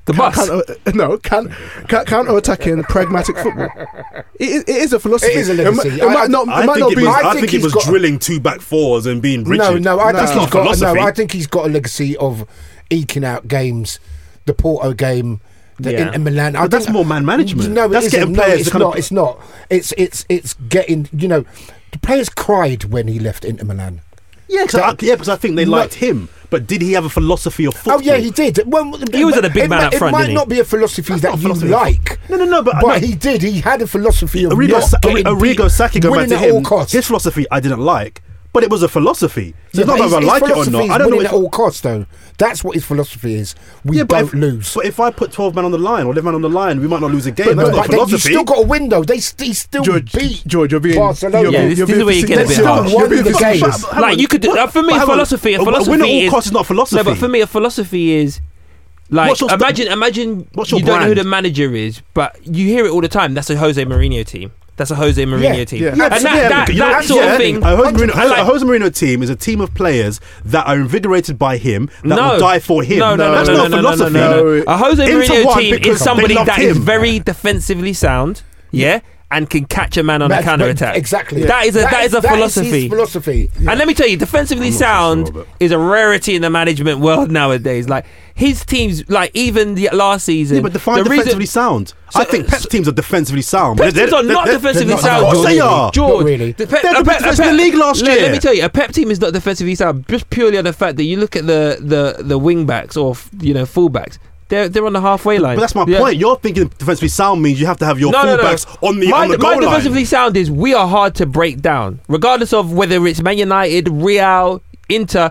B: Counter
C: attacking pragmatic football. It is a philosophy.
A: It is a legacy.
D: I think it was drilling 2 back fours and being rigid.
A: No,
D: that's not philosophy.
A: I think he's got a legacy of eking out games. The Porto game. Inter Milan.
D: But that's more man management.
A: No,
D: that's getting players.
A: It's not. It's getting. The players cried when he left Inter Milan.
D: Yeah, because I think they liked him. But did he have a philosophy of football?
A: Oh yeah, he did. Well,
B: he was a big man up front.
A: It might not be a philosophy that you like.
D: No. But
A: he did. He had a philosophy of
D: Arrigo Sacchi, going back to him.
A: His
D: philosophy I didn't like. But it was a philosophy. So it's
A: but
D: not whether I
A: his
D: like it or
A: philosophy
D: not.
A: is
D: I don't know.
A: winning at all costs, though. That's what his philosophy is. We don't lose.
D: But if I put 12 men on the line or 11 men on the line, we might not lose a game. That's
A: But
D: not
A: then you
D: philosophy.
A: still got a window. He still beat
C: George, you're being
A: Barcelona.
B: Yeah, this is where you get a bit harsh.
A: Won the game.
B: Like you could, for me, a philosophy
D: Win at all
B: is
D: costs is not philosophy.
B: no, but for me, a philosophy is like
D: What's your
B: imagine
D: what's your
B: you don't know who
D: brand?
B: the manager is, but you hear it all the time. That's a Jose Mourinho team. That's a Jose Mourinho team.
C: yeah.
B: And that sort of thing.
D: A Jose Mourinho team is a team of players that are invigorated by him, that will die for him. That's not philosophy.
C: No.
B: A Jose
D: Into
B: Mourinho
D: one
B: team
D: because
B: is somebody
D: they love
B: that is
D: him.
B: very defensively sound. Yeah. And can catch a man on a
A: That's-
B: counter attack.
A: Exactly.
B: That is a philosophy.
A: That is his philosophy.
B: And let me tell you, defensively sound
D: sure, but-
B: is a rarity in the management world nowadays. Like his teams, like even the last season.
D: Yeah, but define
B: the
D: defensively sound. I think Pep's teams are defensively sound.
B: Pep teams are not defensively
A: not-
B: sound.
A: of course
D: they
B: George.
D: are.
B: George,
A: Not really.
B: Pep-
D: They're the
B: a
D: best
B: Pep-
D: defense in the league last
B: let-
D: year.
B: Let me tell you, a Pep team is not defensively sound just purely on the fact that you look at the wing backs or fullbacks. They're on the halfway line.
D: But that's my point. You're thinking defensively sound means you have to have your
B: No.
D: fullbacks on the
B: My
D: goal line.
B: defensively sound is we are hard to break down, regardless of whether it's Man United, Real, Inter.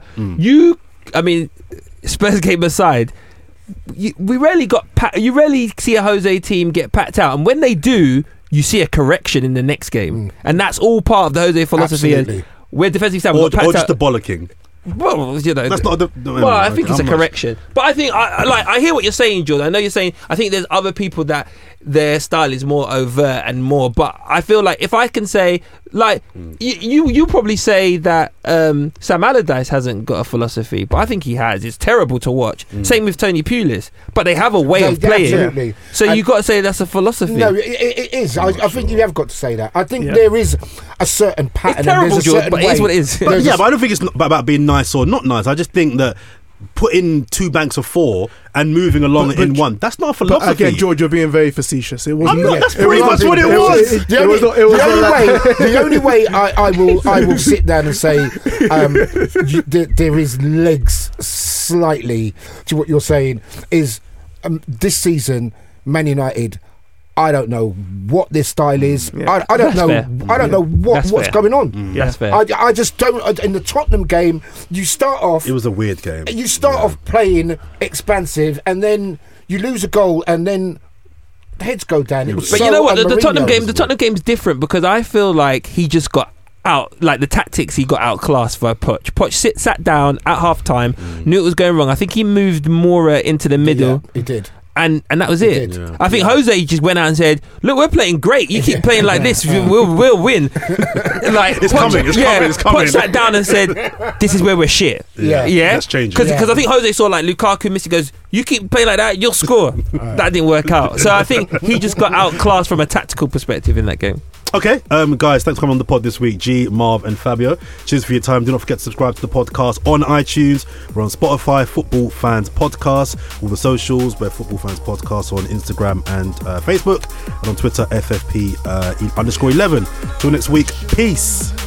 B: Spurs game aside, we rarely you rarely see a Jose team get packed out, and when they do, you see a correction in the next game, and that's all part of the Jose philosophy.
A: Absolutely.
B: We're defensive sound,
D: Or
B: we're packed
D: just
B: out.
D: the bollocking.
B: Well,
D: That's not the.
B: Well, I think it's a correction, but I think I hear what you're saying, Jordan. I know you're saying. I think there's other people that their style is more overt and more. But I feel like if I can say, like, you probably say that Sam Allardyce hasn't got a philosophy, but I think he has. It's terrible to watch. Same with Tony Pulis, but they have a way of playing.
A: Absolutely.
B: So
A: And-
B: you got to say that's a philosophy.
A: No, it is. I think you have got to say that. I think
C: Yeah.
A: there is a certain pattern.
B: It's terrible,
A: and there's a
B: George,
A: certain
B: but it is
A: way.
B: what it is.
D: But
A: There's
D: yeah,
A: a-
D: but I don't think it's about being nice or not nice. I just think that putting two banks of four and moving along
C: But-
D: in one, that's not a
C: But
D: philosophy.
C: again, George, you're being very facetious. It wasn't.
D: I'm not. That's
C: it
D: pretty
C: was
D: much what it
C: nothing-
D: was.
A: The
C: It was not. It was not like-
A: the only way I will sit down and say there is legs slightly to what you're saying is this season Man United. I don't know what their style is.
C: Yeah.
A: I don't
B: That's
A: know.
B: fair.
A: I don't know
B: That's
A: what's
B: fair.
A: going on.
B: That's fair.
A: I just don't. In the Tottenham game, you start off.
D: It was a weird game.
A: You start off playing expansive, and then you lose a goal, and then the heads go down. It was
B: But
A: so
B: you know what? The
A: un-Mourinho.
B: Tottenham game's different because I feel like he just got out, like the tactics he got outclassed by Poch. Poch sat down at half time, knew it was going wrong. I think he moved Moura into the middle.
A: Yeah, he did.
B: And that was it.
A: did.
D: Yeah.
B: I think Jose just went out and said, "Look, we're playing great. You keep playing like this, we'll win." Like
D: It's coming, it's coming.
B: Poch sat down and said, "This is where we're shit."
A: Yeah.
D: That's changing.
B: Because
A: Yeah.
B: I think Jose saw like Lukaku miss. He goes, "You keep playing like that, you'll score." That didn't work out. So I think he just got outclassed from a tactical perspective in that game.
D: Okay, guys, thanks for coming on the pod this week. G, Marv, and Fabio. Cheers for your time. Do not forget to subscribe to the podcast on iTunes. We're on Spotify, Football Fans Podcast, all the socials. We're Football Fans Podcast on Instagram and Facebook, and on Twitter, FFP _11. Till next week, peace.